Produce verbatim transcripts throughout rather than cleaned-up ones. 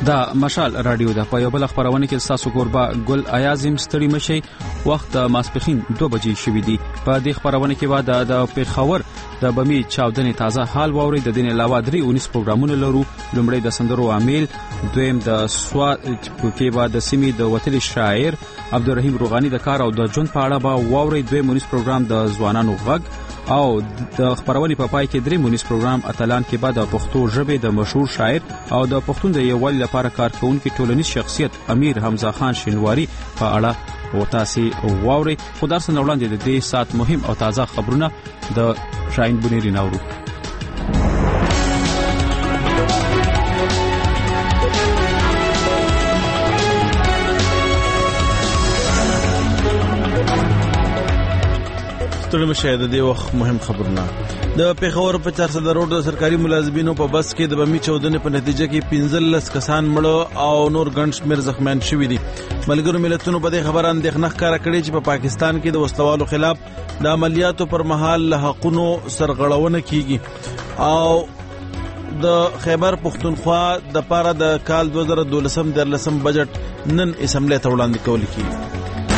دا مشال رادیو د په یو بل خبرونه کې تاسو ګوربا ګل ایازم ستړي مشي وخت ماسپخین دو بجې شوې دي. په دې خبرونه کې واده د پیښور د بمی چاودنې تازه حال ووري. د دین علاوه درې اونیس پروګرامونه لرو. لومړی د سندرو عامل، دویم د سوا کې بعد د سیمې د وتل شاعر عبدالرحیم روغانی د کار او د جون په اړه به ووري. دویم اونیس پروګرام د ځوانانو غږ او د خبرونه په پای کې درې اونیس پروګرام اتلان کې بعد د پښتو ژبې د مشهور شاعر او د پښتون د یووالي لپاره کارکونکي ټولنیز شخصیت امیر حمزه خان شینواری په اړه وتاسي ووري. خو درس نه وړاندې د دې سات مهم او تازه خبرونه د شاهین بنيري ناورو. ستړي مشه د دې وخت مهم خبرونه. د پیښور په چار سده روډ د سرکاري ملازمینو په بس کې د بمی چاودنې په نتیجه کې پنځلس کسان مړه او نور ګڼ شمېر زخمیان شوي دي. ملګرو ملتونو په دې خبره اندېښنه ښکاره کړې چې په پاکستان کې د وسلوالو خلاف د عملیاتو پر مهال له حقونو سرغړونه کیږي او د خیبر پختونخوا د پاره د کال دوه زره دولسم دیارلسم بجټ نن اسمبلی ته وړاندې کول کیږي.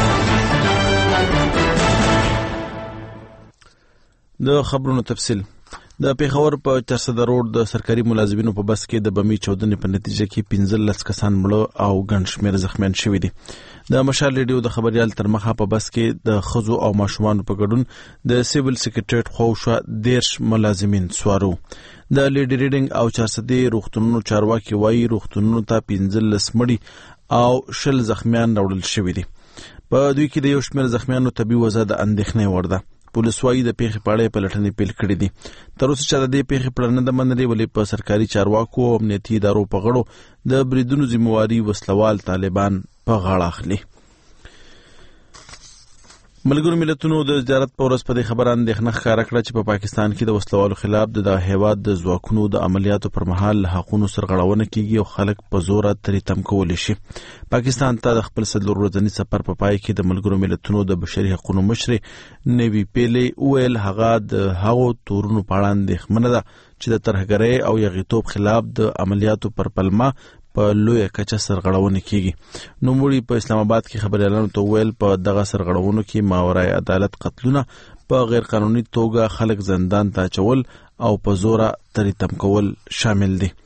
د خبرونو تفصیل. د پیښور په چرسده روډ د سرکاري ملازمینو په بس کې د بمی چاودنې په نتیجه کې پنځلس کسان مړه او ګڼ شمېر زخمیان شوي دي. د مشال ریډیو د خبريال تر مخه په بس کې د خزو او ماشومان په ګډون د سیویل سیکریټریټ خوښه دیرش ملازمین سوارو. د لیډي ریډینګ او چرسدي روغتونونو چارواکي وایي روغتونونو ته پنځلس مړي او شل زخمیان راوړل شوي دي. په دوی کې د یو شمېر زخمیانو طبي وضع د اندېښنې وړ ده. پولیس وايي د پیښې په اړه پلټنې پیل کړې دي. تر اوسه چې د دې پیښې په اړه نه ده منلې، ولې په سرکاري چارواکو او امنیتي ادارو په غړو د بریدونو ذمہواري وسلوال طالبان په غاړه اخلي. ملګرو ملتونو د زیارت په ورځ په دې خبره اندېښنه ښکاره کړه چې په پاکستان کې د وسلوالو خلاف د هیواد د ځواکونو د عملیاتو پر مهال حقونو سرغړونه کیږي او خلک په زور ترې تم کولی شي. پاکستان ته د خپل څلور ورځني سفر په پای کې د ملګرو ملتونو د بشري حقوقو مشر نیوی پیلی ویل هغه د هغو تورونو په اړه اندېښمنه ده چې د ترهګرۍ او یغیتوب خلاف د عملیاتو پر پلمه په لویه کچه سرغړونه کیږي. نوموړي په اسلام آباد کې خبريالانو ته ویل په دغه سرغړونو کې ماورای عدالت قتلونه، په غیر قانوني توګه خلک زندان ته اچول او په زوره ترې تم کول شامل دي.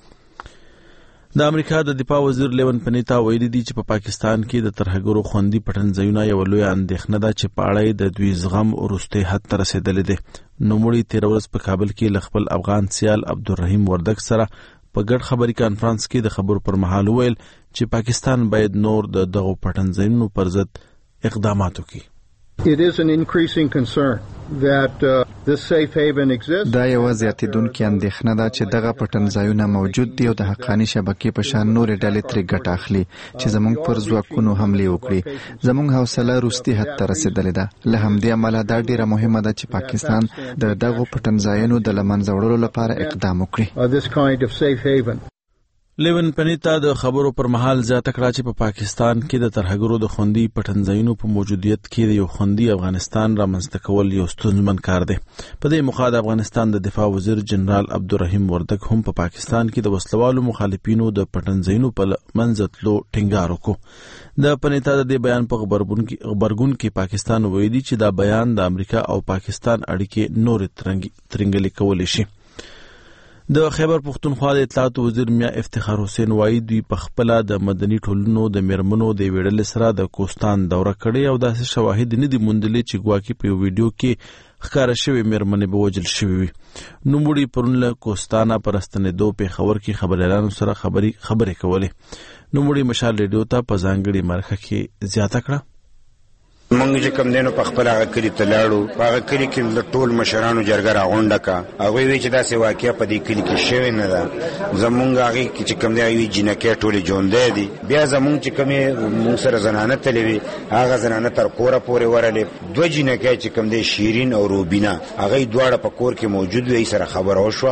د امریکا د دفاع وزیر لیون پنیتا ویلي دي چې په پاکستان کې د ترهګرو خوندي پټنځایونه یو لوی اندېښنه ده چې په اړه د دوی زغم وروسته حد ته رسیدلی دی. نوموړي تیر ورځ په کابل کې له خپل افغان سیال عبدالرحیم وردګ سره په ګډ خبري کانفرنس کې د خبرو پر مهال ویل چې پاکستان باید نور د دغو پټنځایونو پر ضد اقدامات وکړي. It is an increasing concern that uh, this safe haven exists. دا یو زیاتیدونکې اندېښنه ده چې دغه پټنځایونه موجود دي او د حقاني شبکې په شان نورې ډلې ترې ګټه اخلي چې زموږ پر ځواکونو حملې وکړي. زموږ حوصله وروستي حد ته رسېدلې ده. له همدې امله دا ډیره مهمه ده چې پاکستان د دغو پټنځایونو د له منځه وړلو لپاره اقدام وکړي. This kind of safe haven. لیون پنیتا د خبرو پر مهال زیاته کړه چې په پا پاکستان کې د ترهګرو د خوندي پټنځایونو په موجودیت کې د یو خوندي افغانستان رامنځته کول یو ستونزمن کار دی. په دې موخه د افغانستان د دفاع وزیر جنرال عبدالرحیم وردګ هم په پا پاکستان کې د وسلوالو مخالفینو د پټنځایونو په منځ تلو ټینګار وکړ. د پنیتا د دې بیان په خبرګون کې پاکستان ویلي چې دا بیان د امریکا او پاکستان اړیکې نورې ترنګلې کولی شي. د خیبر پختونخوا د اطلاعات وزیر میا افتخار حسین وایي دوی په خپل د مدني ټولنو د میرمنو د ویډل سره د کوستان دوره کړې او داسې شواهد نه دي موندلې چې ګواکې په ویډیو کې ښکاره شوی میرمنې به وجل شوی وي. نوموړي پرون له کوستانه پرستنېدو پیښور کې خبريالانو سره خبري خبرې کولې. نوموړي مشال ریډیو ته په ځانګړي مرکه کې زیاته کړه. مونږ چې کوم دینو په خپل هغه کلی ته لاړو، په هغه کلی کې د ټول مشرانو جرګه راغونډه کا. هغوی وایي چې داسې واقعه په دې کلي کې شوې نه ده. زمونږ هغې کې چې کوم دی هغوی جینکۍ ټولې ژوندی دي. بیا زمونږ چې کومې مونږ سره زنانه تللې وي هغه زنانه تر کوره پورې ورغلې. دوه جینکۍ چې کوم دی شیرین او روبینا هغوی دواړه په کور کې موجود وي، سره خبره وشوه.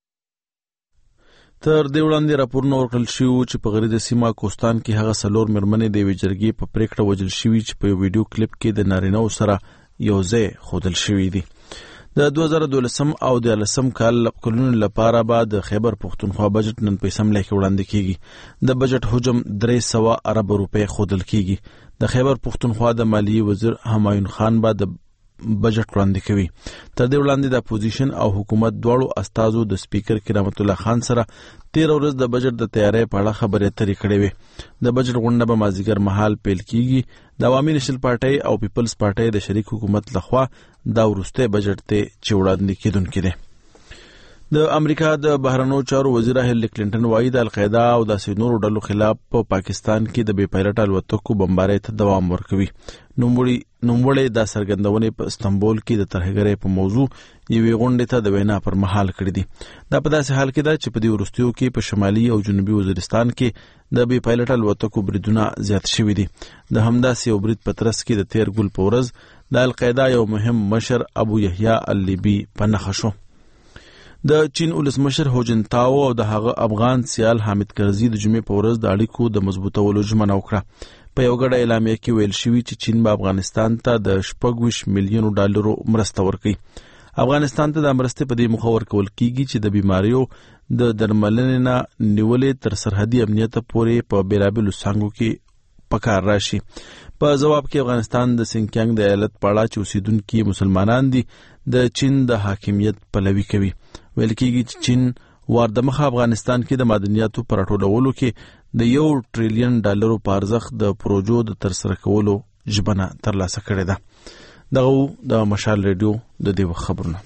تر دې وړاندې راپورونه ورکړل شوي چې په غریده سیمه کوستان کې هغه څلور میرمنې د یوې جرګې په پریکړه وژل شوي چې په یو ویډیو کلیپ کې د نارینه‌و سره یو ځای ښودل شوي دي. د دوه زره دولسم او دیارلسم کال کلونو لپاره به د خیبر پښتونخوا بجټ نن په اسمبلی کې وړاندې کیږي. د بجټ حجم درې سوه ارب روپۍ ښودل کیږي. د خیبر پښتونخوا د مالیې وزیر همایون خان به د بجټ وړاندې کوي. تر دې وړاندې د اپوزیشن او حکومت دواړو استازو د سپیکر کرامت الله خان سره تیر ورځ د بجټ د تیاری په اړه خبرې اترې کړې وې. د بجټ غونډه به مازیګر مهال پیل کیږي. د عوامي نېشنل پارټۍ او پیپلز پارټۍ د شریک حکومت لخوا دا وروستی بجټ ته چې وړاندې کیدونکی دی. د امریکا د بهرنیو چارو وزیر هیلری کلینټن وایي د القاعده او د نورو ډلو خلاف په پا پاکستان کې د بې پایلټ الوتکو بمبارۍ ته دوام ورکوي. نوموړی دا څرګندونې په استنبول کې د ترهګرۍ په موضوع یوې غونډې ته د وینا پر مهال کړې دي. دا په داسې حال کې ده چې په دې وروستیو کې په شمالي او جنوبي وزیرستان کې د بې پایلټ الوتکو بریدونه زیات شوي دي. د همداسې یو برید په ترڅ کې د تیر ګل په ورځ د القاعده یو مهم مشر ابو یحیی اللیبي په نښه شو. د چین ولسمشر هو جنتاو او د هغه افغان سیال حامد کرزي د جمعې په ورځ د اړیکو د مضبوطولو ژمنه وکړه. په یو ګډه اعلامیه کې ویل شوي چې چین به افغانستان ته د شپږ ویشت میلیونو ډالرو مرسته ورکوي. افغانستان ته د مرستې په دې موخه ورکول کیږي چې د بیماریو د درملنې نه نیولې تر سرحدي امنیت پورې په بیلابیلو څانګو کې پکار راشي. په جواب کې افغانستان د سینکیانګ د ایالت په اړه چې اوسیدونکي مسلمانان دي د چین د حاکمیت پلوي کوي. ویل کېږي چې چین وار د مخه افغانستان کې د معدنیاتو پر راټولولو کې د یو ټریلیون ډالرو په ارزښت د پروژو د ترسره کولو ژمنه ترلاسه کړې ده. دغه د مشال ریډیو د دې وخت خبرونه.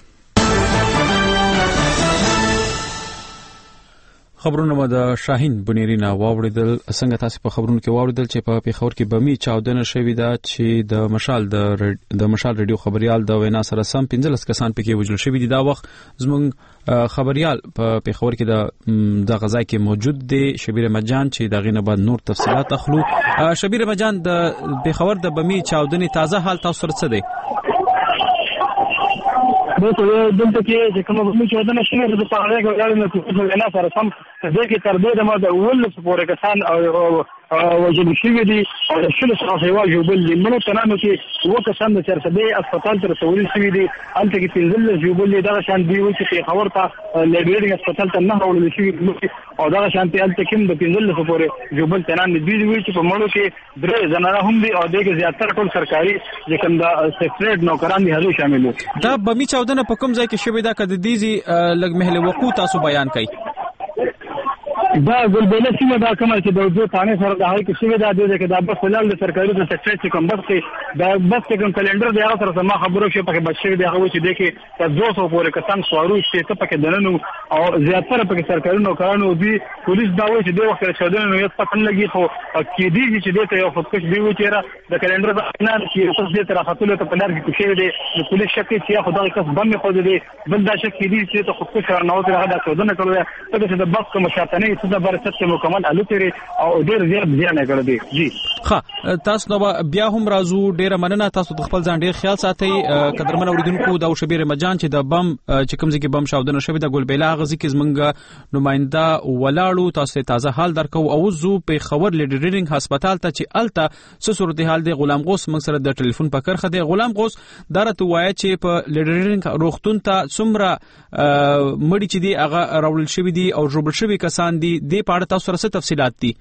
خبرونه مو د شاهین بنيرينا واوریدل. څنګه تاسو په خبرونو کې واوریدل چې په پیښور کې بمي چاودنه شوې ده چې د مشال د د مشال ریډیو خبريال د وینا سره سم پنځلس کسان پکې وژل شوي دي. دا وخت زموږ خبريال په پیښور کې د د غزا کې موجود دی شبیر مجان چې دغه نه بعد نور تفصيلات اخلو. شبیر مجان د پیښور د بمي چاودنې تازه حال تاسو سره څه دی؟ دلته دلته کې چې کومه موږ چاودنه شوې ده په هغه کې غواړم چې نه سره سم ځکه تر دې د ما د اول سپورې کسان او وجل شوی دي او د شلو څخه هیوا جوبل دي. منو تنانو کې وو کسان د چرسبې هسپتال ته رسول شوی دي. انته کې پنځل جوبل دي دا شان دی چې په خبر ته لیډرینګ هسپتال ته نه راول شوی او دا شان ته الته کې د پنځل سپورې جوبل تنان دي وی چې په مړو کې درې زنانه هم دي او دغه زیاتره ټول سرکاري چې کوم د سیکریټ نوکران دي هغه شامل دي. دا بمی چاودنه په کوم ځای کې شوې ده کده دیزي لګ محل وقوع تاسو بیان کړئ؟ دا ګلبله سیمه دا کومه چې د دوه ثانیې سره د هغه کې شوی دا دی چې دا بس فلال د سرکاري د سیکریټ چې کوم بس کې دا بس کې کوم کلندر دی هغه سره ما خبرو شو پکې بچی دی هغه چې دغه د دوه سوه پورې کسان سوارو چې ته پکې دننو او زیاتره پکې سرکاري نوکرانو دي. پولیس دا وایي چې د وخت رسیدنه نو یو پکې لګي خو کې دي چې دته یو خودکش دی و چې د کلندر د نه چې اوس دې تر خاطر ته په لار کې کوشي دی د پولیس شک چې خدای کس بم خو دې بل دا شک دی چې ته خودکش نه وته هغه څه نه کړو ته چې د بس کوم شاتنه څه د برکت مکمل الوتري او ډیر زیات ځان کړی دی. جی ښه تاسو نو بیا هم راځو. ډیره مننه. تاسو د خپل ځان ډیر خیال ساتئ. قدرمن اوریدونکو دا شبیر مجان چې د بم چې کوم ځکه بم شاودنه شوی د ګلبیلا غزي کې زمنګ نماینده ولاړو تاسو تازه حال درکو او زو په خبر لیډرینګ هسپتال ته چې الته څه صورتحال دی. غلام غوس موږ سره د ټلیفون په کرخه دی. غلام غوس درته وایي چې په لیډرینګ روختون ته څومره مړی چې دی هغه راول شوی دی او جوړ شوی کسان دي د پاره تاسو سره څه تفصيلات دي؟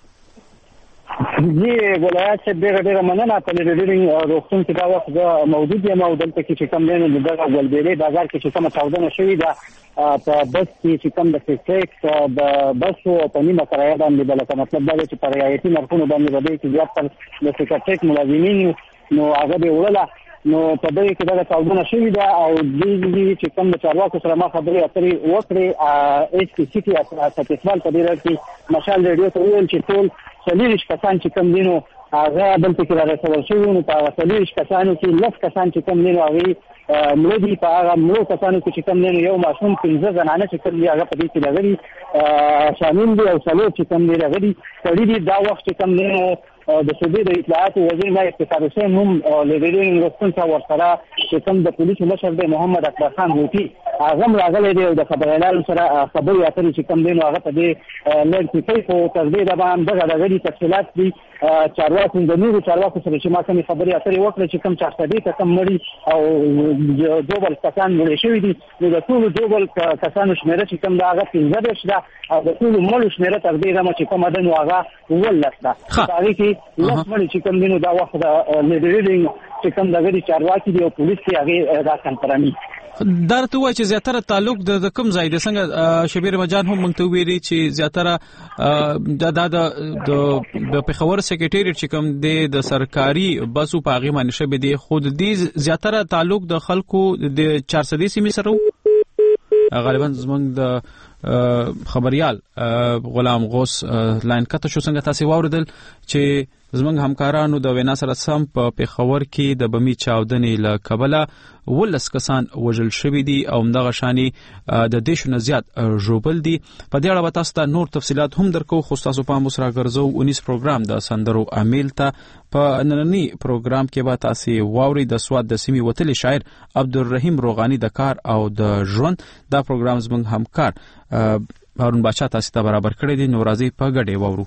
جی ولایت چې ډېر ډېر مننه په لیډرینګ روختون کې دا وخت د موجود یم او دلته کې چې کوم نه دغه ګلبیلې بازار کې چې کومه چاودنه شوې ده په بس کې چې کوم د سیکریټ د بس او په نیمه کرایه باندې بلکې مطلب دا چې په رعایتي نرخونو باندې باندې چې زیات تر د سیکریټ ملازمین نو هغه به وړله نو په دې کې دا چاودنه شوې ده او دې چې کوم د چارواکو سره ما خبرې اترې وکړې ایچ پی سی کې استقبال په دې کې مشال ریډیو ته ویل چې ټول څلوېښت کسان چې کوم دي نو هغه دلته کې راغلل شوي نو په هغه څلوېښت کسانو کې لس کسان چې کوم دي نو هغوی مړه دي. په هغه مړو کسانو کې چې کوم دي نو یو ماشوم پنځه زنانه چې کوم دي هغه په دې کې راغلي شامل دي او څلور چې کوم دي راغلي سړي دي. دا وخت چې کوم دي نو د صوبې د اطلاعاتو وزیر ما افتخار حسین هم لیډرینګ روختون ته ورسره چې کوم د پولیسو مشر دی محمد اکبر خان روټي هغه راغلی دی او د خبريالانو سره خبرې اترې چې کوم دی نو هغه په دې لږ کې په تربیه د باندې دغه دغه تفصیلات دي چارواکو د نورو چارواکو سره چې ما کومې خبرې اترې وکړې چې کوم چارواکي ته کوم مړي او دوبل کسان مړي شوي دي نو د ټولو دوبل کسانو شمیره چې کوم دا هغه پنځه دېرش ده او د ټولو مړو شمیره تر دې دمه چې کومه ده نو هغه اوولس ده په هغې کې لس مړي چې کوم دي نو دا وخت د لیډرینګ چې کوم دغه چارواکي دي او پولیس کې هغې دا کنفرمي دا ته وایي چې زیاتره تعلق د کوم ځای د څنګه شبیر مجان هم موږ ته ویلي چې زیاتره د د د پېښور سکرټریټ چې کوم د سرکاري بسو په هغې باندې شوی دی خو د دې زیاتره تعلق د خلکو د چارسدې سیمې سره غالبا زموږ د خبريال غلام غوث لاین کته شو څنګه تاسو واوریدل چې زموږ همکارانو د وینا سره سم په پېښور کې د بمی چاودنې له کبله ولس کسان وژل شوي دي او همدغه شانې د دېرشو نه زیات ژوبل دي. په دې اړه به تاسو ته نور تفصیلات هم درکو خو ستاسو پام اوس راګرځو اونیس پروګرام د سندرو امیل ته. په نننی پروګرام کې به تاسو واوري د سواد د سیمې وتلي شاعر عبدالرحیم روغانی د کار او د ژوند دا پروګرام زموږ همکار هارون بادشاه تاسو ته برابر کړی دی. نو راځئ په ګډه واورو.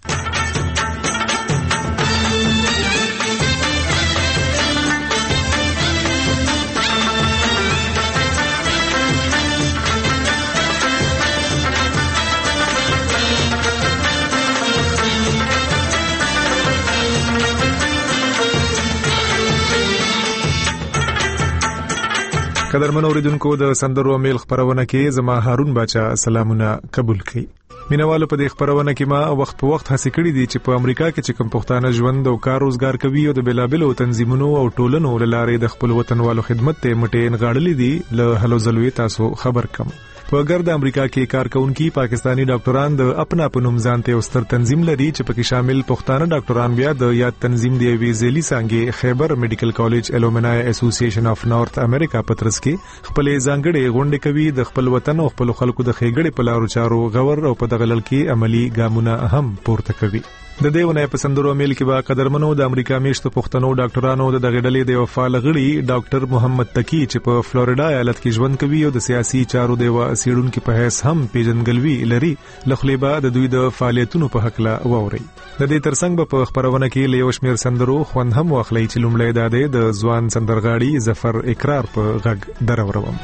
قدرمن اوریدونکو د سندرو میل خبرونه کې زما هارون باچا سلامونه قبول کړي. مینوالو په دې خبرونه کې ما وخت په وخت هڅه کړې دي چې په امریکا کې چې کوم پښتانه ژوند او کار روزګار کوي او د بلابلو تنظیمونو او ټولنو لاره د خپل وطنوالو خدمت ته مټې نغاړلې دي له هلو زلوي تاسو خبر کم. په ګرد امریکا کې کارکونکي پاکستانی ډاکټران د خپل په نوم ځان ته اوستر تنظیم لري چې پکې شامل پښتانه ډاکټران بیا د یاد تنظیم دی وی زیلی څنګه خیبر میډیکل کالج الومنای اسوسییشن اف نارث امریکا پترس کې خپل ځانګړي غونډې کوي د خپل وطن او خپل خلکو د خېګړې په لارو چارو غور او په دغلل کې عملی ګامونه هم پورته کوي. د دیونه په سندرو میل کې با قدرمنو د امریکا میشته پښتنو ډاکټرانو د غړلې د وفال غړي ډاکټر محمد تکی چې په فلوریډا ایالت کې ژوند کوي او د سیاسي چارو دی و سیډونکو په هیڅ هم پیژنګلوي لري لخلیبا د دوی د فعالیتونو په حق لا ووري. د دې ترڅنګ په خبرونه کې له شمیر سندرو خوند هم واخلي چې لومړی د د ځوان سندرغاړي ظفر اقرار په غږ درورم.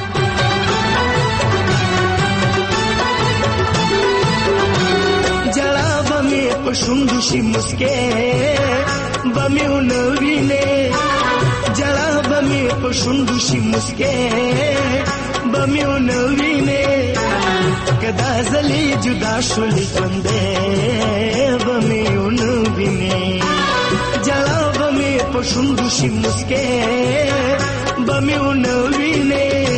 شوندو شي مسکه بمیو نوینه جلا بمی په شوندو شي مسکه بمیو نوینه کدا زلی جدا شولې ژوندې بمیو نوینه جلا بمی په شوندو شي مسکه بمیو نوینه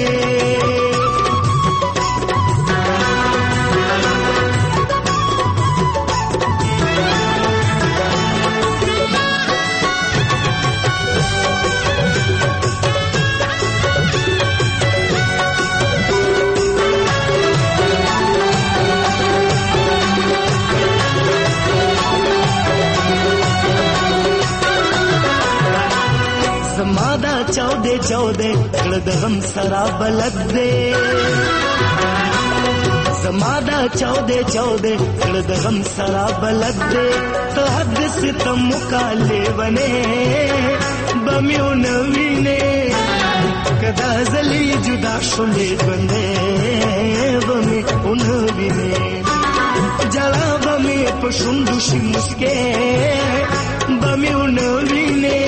چودے چودے کړه د غم سرا بلد دے زمادا چودے چودے کړه د غم سرا بلد دے ته حد ستم مکالے ونه بمیو نوینه کدا زلی جدا شولې ژوندې بمی اونوینه جلا بمی په شوندو شي مسکه بمیو نوینه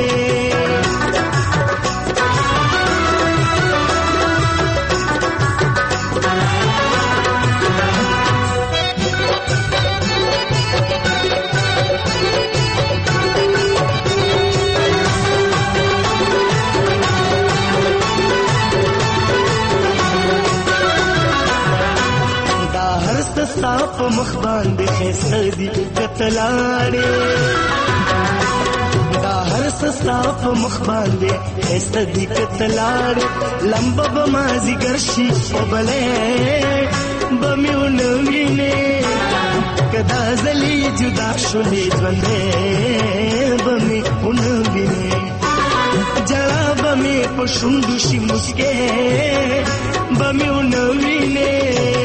صاف مخ باندې خسته دي کتلاړې دا هر صاف مخ باندې خسته دي کتلاړې لمبه بمازي ګرشي او بلې بمیو نوینه کدا زلی جدا شولې ژوندې بمی اونوینه جلا بمی مې په شونډو شي مسکې به مې ونه وینې.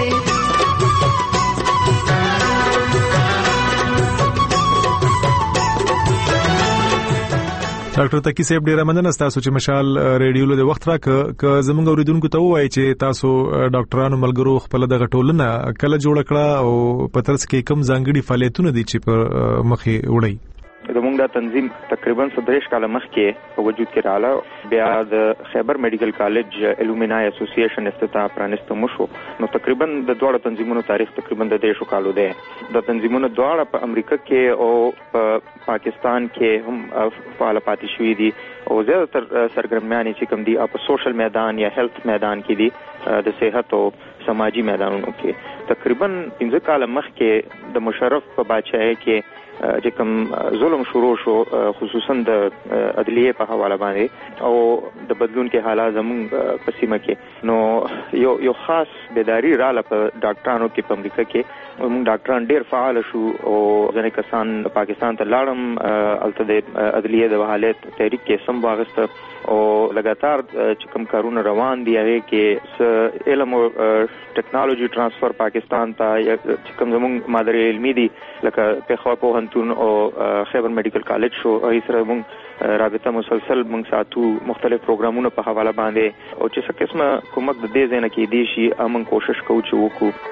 ډاکټر تقی صاحب ډیره مننه تاسو چې مشال ریډیو له وخت راک ک زمونږ اوریدونکو ته وایي چې تاسو ډاکټرانو ملګرو خپل د غټولنه کله جوړ کړه او په ترڅ کې کوم ځانګړي فعالیتونه دي چې په مخې وړي. زموږ د تنظیم تقریبا څلور کاله مخکې په وجود کې رااله، بیا د خیبر میډیکل کالج الومینای اسوسییشن افتتاح پرانیسته مشو. نو تقریبا د دوه تنظیمونو تاریخ تقریبا د دیشو کالو دی. د تنظیمونو دواړه په امریکا کې او په پاکستان کې هم فعال پاتې شوي دي او زیاتره سرګرمیانې چې کوم دي په سوشل میدان یا هیلث میدان کې دي، د صحت او سماجی میدانونو کې. تقریبا پنځه کاله مخکې د مشرف په بادشاہي کې چې کوم ظلم شروع شو خصوصا د عدلیه په حواله باندې او د بدلون کې حالات زموږ په سیمه کې، نو یو یو خاص بیداری رااله په ډاکټرانو کې په امریکا کې. موږ ډاکټران ډیر فعال شو او ځینې کسان پاکستان ته لاړم، الته د عدلیه د حالت تحریک کې سم واغسته او لګاتار چې کوم کارونه روان دي هغه کې علم او ټیکنالوژي ترانسفر پاکستان ته چې کوم زموږ مادر علمي دي لکه پیښور پوهنتون او خیبر میډیکل کالج شو، هغه سره موږ رابطه مسلسل موږ ساتو مختلف پروګرامونه په حواله باندې او چې څه قسمه کومک د دې ځای نه کې دي شي موږ کوشش کوو چې وکړو.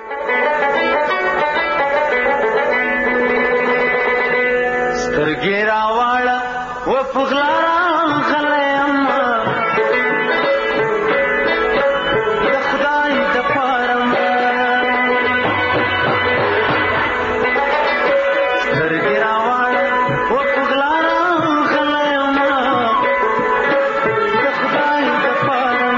سترګې راواړه و پغلا راغلم د خدای د پاره سترګې راواړه و پغلا راغلم د خدای د پاره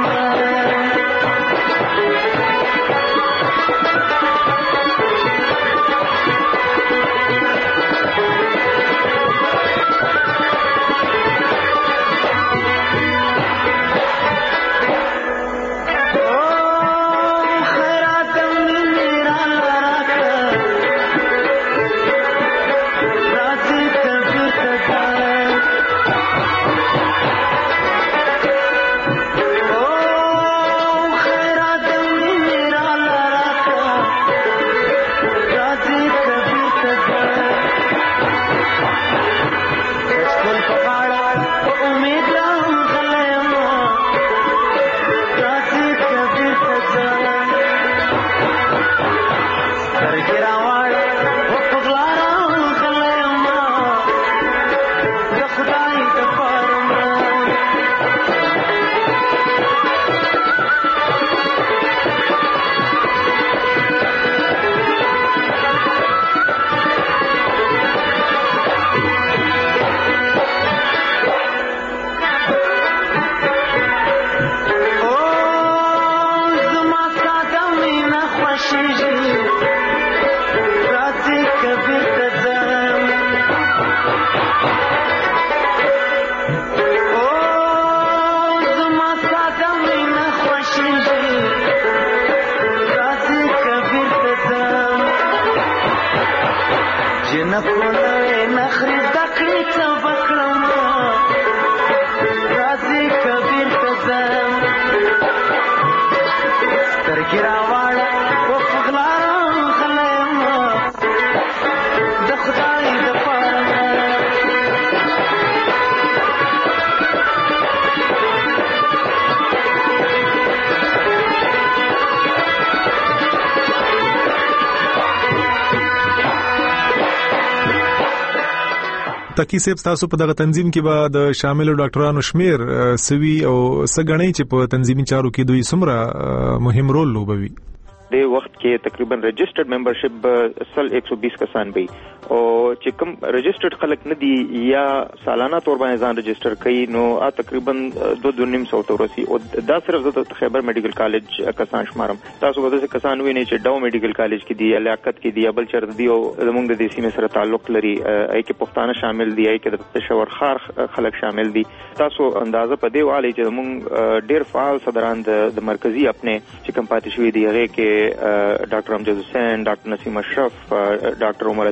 تقی صاحب تاسو په دغه تنظیم کې به د شامل ډاکټرانو شمیر سوي او سګڼې چې په تنظیمي چارو کې دوی څومره مهم رول لوبوي؟ د وخت کې تقریبا رجسټرډ ممبرشپ سل ایک سو بیس کسان وي او چې کوم رجسټرډ خلک نه دي یا سالانه تور باندې ځان رجسټر کوي نو تقریبا دو دو نیم سو تورسي او دا صرف د خیبر میډیکل کالج کسان شمارم. تاسو به د کسان ویني چې ډاو میډیکل کالج کې دي، لیاقت کې دي، بل چر دي او زموږ د دې سیمې سره تعلق لري، اې کې پښتانه شامل دي، اې کې د پېښور خار خلک شامل دي. تاسو اندازه په دی والی چې زموږ ډیر فعال صدران د مرکزی خپل چې کوم پاتې شوی دی هغه کې ډاکټر امجد حسین، ډاکټر نسیم اشرف، ډاکټر عمر عتیق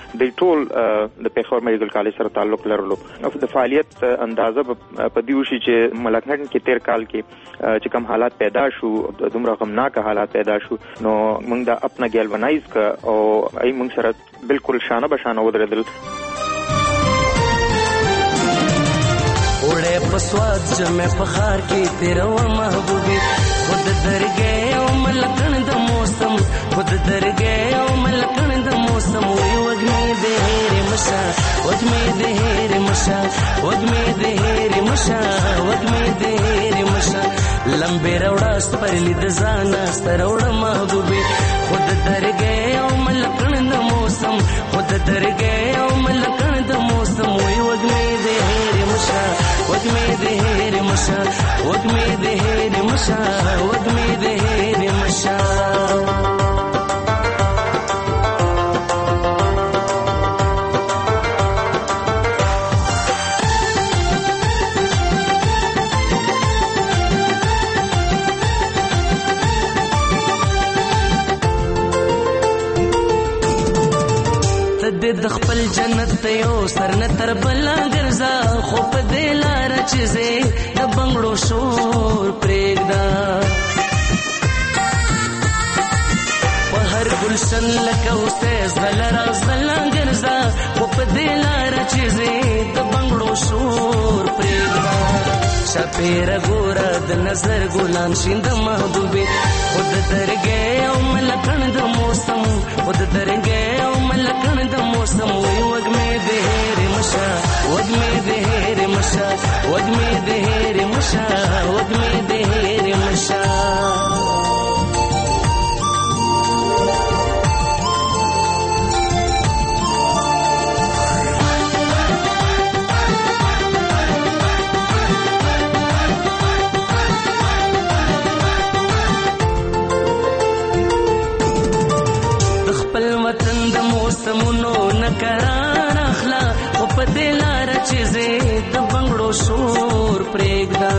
د ټول د پیښور میډیکل کالج سره تعلق لرلو. د فعالیت اندازه په دې وشي چې ملکنډ کې تیر کال کې چې کوم حالات پیدا شو، دومره غمناک حالات پیدا شو، نو موږ دا خپل ګیلونایز ک او ای موږ سره بالکل شانه بشانه ودرېدل. اوڑے پسواد جمع پخار کی تیرو محبوبی خود در گئے او ملکن دا موسم خود در گئے او ملکن دا موسم وی وگمی دہیر مشا وگمی دہیر مشا وگمی دہیر مشا وگمی دہیر مشا لمبے روڑا سپرلی دزانا ستروڑا محبوبی خود در گئے او ملکن دا موسم خود در گئے او ملکن دا موسم وی وگمی دہیر مشا وگمی دہیر مشا وگمی دہیر مشا وگمی دہیر مشا. د خپل جنت ته یو سر نه تر بلا ګرځا خو په دې لار چې زه د بنگړو شور پرېږدا په هر ګلشن لکه اوسه زلرا زلا ګرځا خو په دې لار چې زه د بنگړو شور پرېږدا شپېره ګوره د نظر ګلان شیند محبوبي خود درګې او ملکن د موسم خود درګې او ملکن د موسم وی وگمی دهیر مشا وگمی دهیر مشا وگمی دهیر مشا وگمی دهیر مشا. وطن د موسمونو نکرار اخلا او په دې لار چې زه د بنگړو شور پرېږدا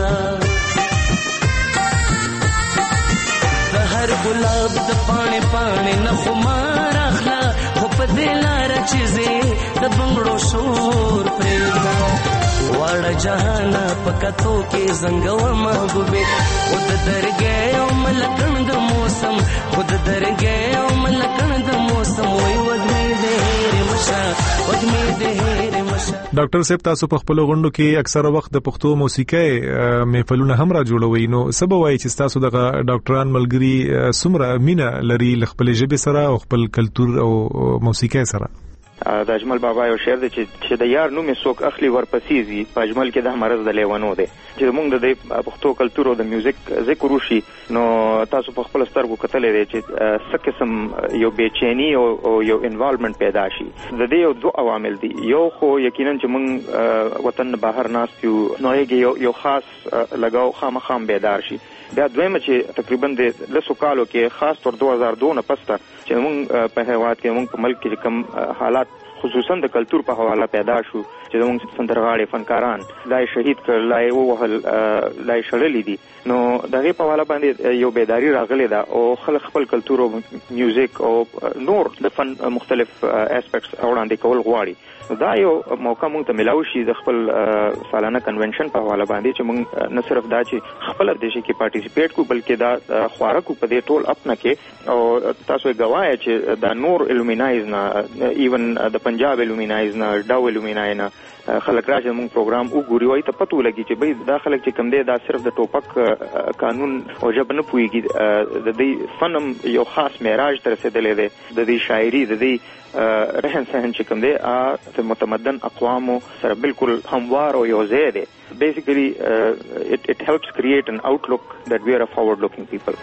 د هر ګلاب د پاڼې پاڼې نه خمار اخلا او په دې لار چې زه د بنگړو شور پرېږدا واړه جهانا پکتو کې زنګو محبوبي خود درګې او ملکن د موسم خود درګې او ملکن د موسم وی وګمې دې مشا وګمې دې مشا. ډاکټر صاحب تاسو په خپل غونډو کې اکثره وخت د پښتو موسیقي محفلونه هم را جوړوي، نو سبا وایي چې تاسو د ډاکټران ملګری سمره مینا لري خپل ژبه سره او خپل کلچر او موسیقي سره. د اجمل بابا یو شعر دی چې د یار نوم سوک اخلي ورپسیزي په اجمل کې د مرز د لیوانو دی چې موږ د پښتو کلچر او د میوزیک ذکر وشي نو تاسو په خپل سترګو کتلې دی چې څه قسم یو بیچینی او یو انوالومنت پیدا شي. د دې یو دوه عوامل دي، یو خو یقینا چې موږ وطن بهر ناست یو نو یو یو خاص لګاو خامخام بیدار شي. بیا دویمه چې تقریبا د لسو کالو کې خاص تر دوه هزار دوه نه پسته چې موږ په هیواد کې موږ په ملک کې کوم حالات خصوصا د کلچر په حواله پیدا شو چې موږ سندرغاړي فنکاران لای شهید کړ لای وهل لای شړلې دي، نو دغه په حواله باندې یو بیداری راغلی ده او خلک خپل کلچر او میوزیک او نور د فن مختلف اسپیکټس وړاندې کول غواړي. دا یو موقع موږ ته ملاوي شي د خپل سالانه کنونشن په حواله باندې چې موږ نه صرف دا چې خپل د شي کې پارټیسیپیټ کو بلکې دا خواره کو په دې ټول خپل کې او تاسو غواړئ چې دا نور الومینایز نه ایون د پنجاب الومینایز نه ډاو الومینای نه خلک راځي موږ پروګرام وګوري وای ته پته لګي چې به دا خلک چې کم دی دا صرف د ټوپک قانون او جب نه پويږي د دې فنم یو خاص معراج تر رسیدلې ده د دې شاعري د دې رهن سهن چې کوم دی ا متمدن اقوامو سره بالکل هموار او یو ځای دی. Basically uh, it it helps create an outlook that we are a forward looking people.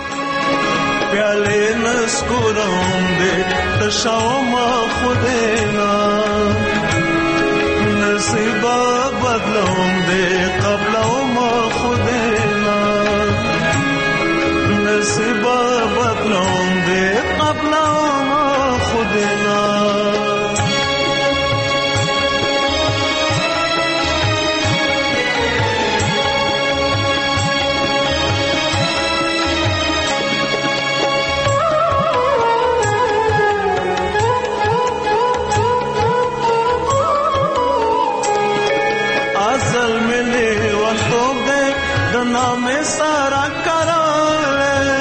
پیاله نسکورم دې تشاوم خودینا نصیب بدلوم دې قبلوم خودینا نصیب بدلوم دې قبلوم خودینا. سارا کراله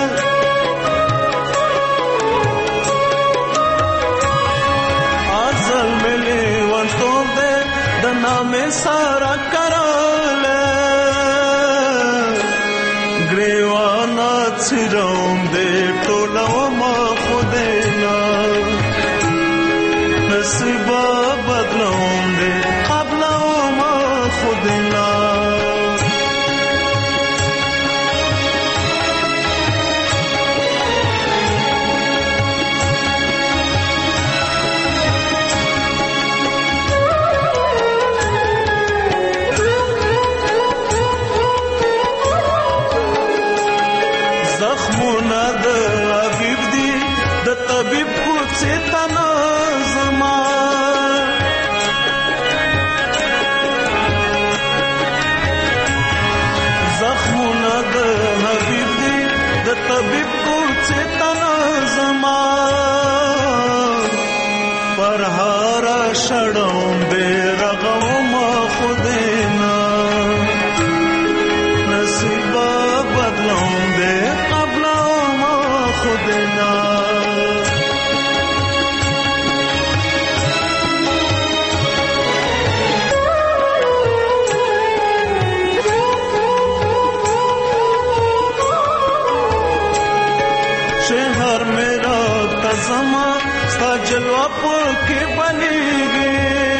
ازل ملی ونتوب ده د نام سارا کراله گریوانا چیروم ده ټولو ما خودینا نصیبا بدلوم ده قبلو ما خودینا زخمونه د حبیب دی د طبيب کوڅه تنا زما زخمونه د حبیب دی د طبيب کوڅه تنا زما پر هر شړوم به رغوم خودینا نصیب بدلوم به قبل ما خودنا शहर मेरा तज़मा सा जलवा के बनेगी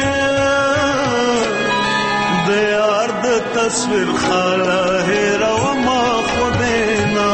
दयार द तस्वीर खाला है रवा خودینا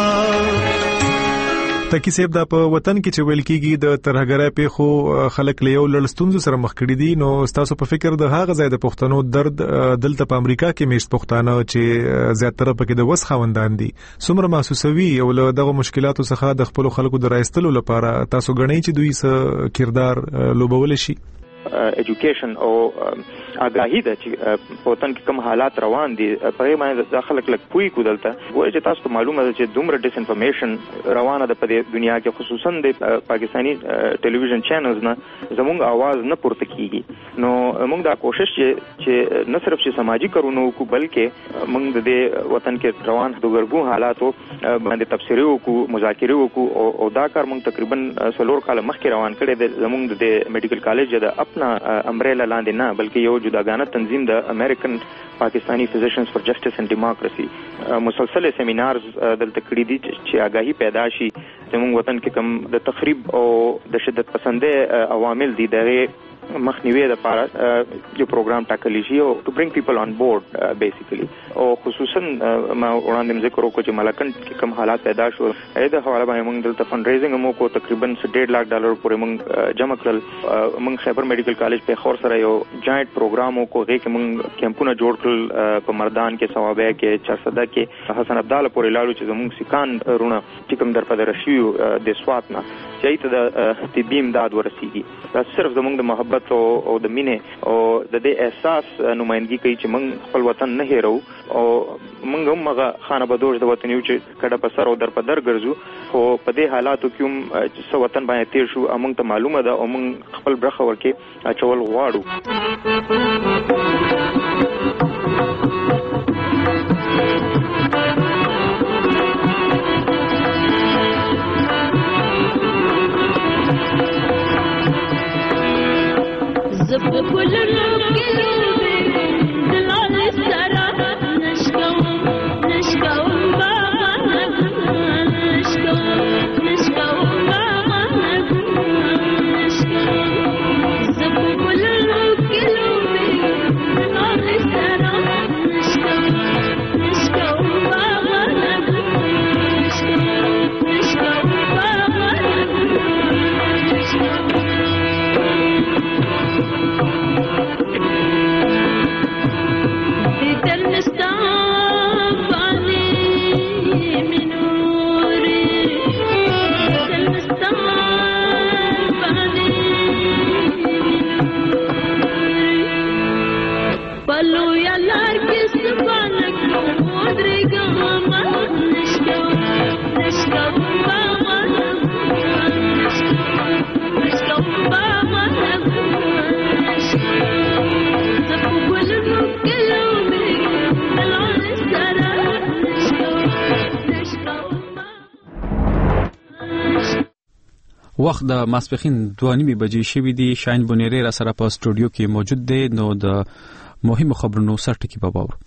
تکی سیب دا په وطن کې چې ویل کېږي د ترهګرۍ په خو خلک له یو لړستونزو سره مخ کړي دي نو تاسو په فکر د هغه ځای د پښتنو درد دلته په امریکا کې میشت پښتانه چې زیاتره پکې د وس خوندان دي څومره محسوسوي او له دغه مشکلاتو څخه د خپل خلکو د راستلو لپاره تاسو غنئ چې دوی څه کردار لوبول شي ایجوکیشن او آگاهی ده چې په وطن کې کوم حالات روان دي په هغه باندې د خلک لک پوي کودلته وایي چې تاسو ته معلومه ده چې دومره ډیس انفارمیشن روانه ده په دنیا کې خصوصا د پاکستانی ټلویزیون چینلز نه زموږ आवाज نه پورته کیږي نو موږ دا کوشش چې نه صرف چې سماجی کارونه وکړو بلکې موږ د وطن کې روان د ګربو حالاتو باندې تفسیری وکړو مذاکره وکړو او دا کار موږ تقریبا څلور کال مخکې روان کړی د زموږ د میډیکل کالج د خپل امبریلا لاندې نه بلکې یو جداګانه تنظیم د امریکن پاکستانی فزیشنز فار جسټس اینڈ ډیموکراسي مسلسل سیمینارز دلته کړي دي چې آگاهی پیدا شي زموږ وطن کې کوم د تخریب او د شدت پسندۍ عوامل دي دغه مخنیوي لپاره یو پروګرام ټاکلی شي او ټو برینګ پیپل آن بورډ بیسیکلی او خصوصا ما وړاندې ذکر وکړ چې ملکن کې کوم حالات پیدا شو اېدا حواله باندې موږ دلته فند ریزینګ مو کو تقریبا ډېر لک ډالر پورې موږ جمع کړل موږ خیبر میډیکل کالج په خور سره یو جاینټ پروګرام کو غي کې موږ کیمپونه جوړ کړل په مردان کې ثوابه کې چرسده کې حسن عبدالله پورې لاړو چې موږ سکان رونه چې کوم در په درشیو د سوات نه چې ته د طبي امداد ورسیږي دا صرف زموږ د محبت او د مینې او د دې احساس نمائندګي کوي چې موږ خپل وطن نه هېرو او موږ هم هغه خانه بدوش د وطن یو چې کډه په سر او در په در ګرځو خو په دې حالاتو کې هم چې وطن باندې تیر شو موږ ته معلومه ده او موږ خپل برخه ورکې اچول غواړو زب کلنو کلو دلال سرا نشکو نشکو بابا نشکو نشکو بابا نشکو زب کلنو کلو دلال وخت د ماسپخین دوه نیمې بجې شوې دي. شاین بونیری را سره په سټوډیو کې موجود دی. نو د مهمو خبرونو سرټکی په باور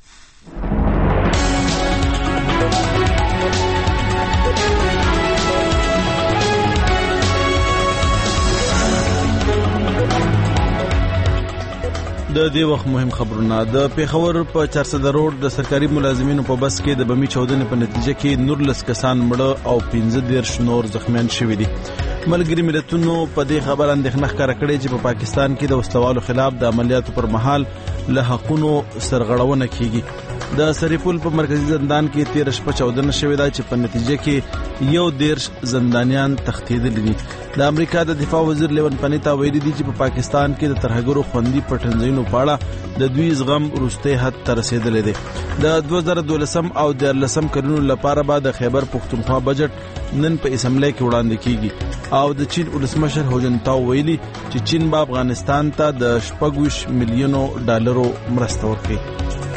د دې وخت مهم خبرونه. د پیښور په چارسده روډ د سرکاري ملازمینو په بس کې د بمي چاودنې په نتیجه کې نورلس کسان مړه او پنځه دیرش نور زخمیان شوي دي. ملګري ملتونو په دې خبره اندېښنه ښکاره کړې چې په پاکستان کې د وسلوالو خلاف د عملیاتو پر مهال له حقونو سرغړونه کیږي. د سریپول په مرکزی زندان کې تیر شپه چاودنه شوې ده چې په نتیجه کې یو دیرش زندانیان تښتېدلي دي. د امریکا د دفاع وزیر لیون پنیتا ویلي دي چې په پا پاکستان کې د ترهګرو خوندي پټنځایونو په اړه د دوی زغم وروستی حد ته رسیدلی دی. د دوه زره دولسم او دیارلسم کلونو لپاره به د خیبر پښتونخوا بجټ نن په اسمبلی کې وړاندې کیږي او د چین ولسمشر هوجنتاو ویلي چې چین به افغانستان ته د شپږ میلیونو ډالرو مرسته ورکړي.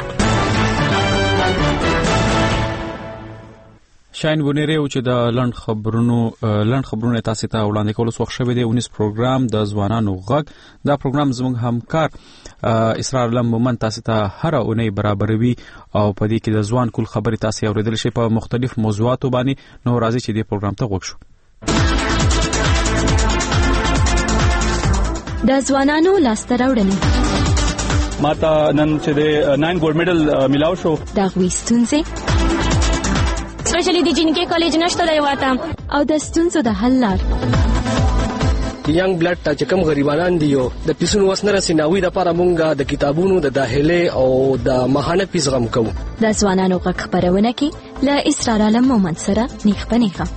شاین بونیری چې د لند خبرونو لند خبرونه تاسو ته وړاندې کول وخت شوی دی. اونیس پروګرام د ځوانانو غږ. دا پروګرام زموږ همکار اسرار علم مومن تاسو ته هر اونۍ برابروي او په دې کې د ځوان کول خبري تاسو اوریدل شي په مختلف موضوعاتو باندې. نو راځي چې دې پروګرام ته وګورئ. د ځوانانو لاسته راوړنې ماته نن چې د ناین ګولډ میډل ملاو شو. دا غوښتونځي سپیشلی د جنکې کالج نشته دی واته او د ستونزو د حل لار. ینګ بلډ ته چې کوم غریبانان دي یو د پیسونو وسنه رسیناوي د لپاره مونږه د کتابونو د داخله او د ماهانه پیس غم کوو. د ځوانانو غږ خبرونه کې له اسرار علم مومن سره نیخ پنیخه.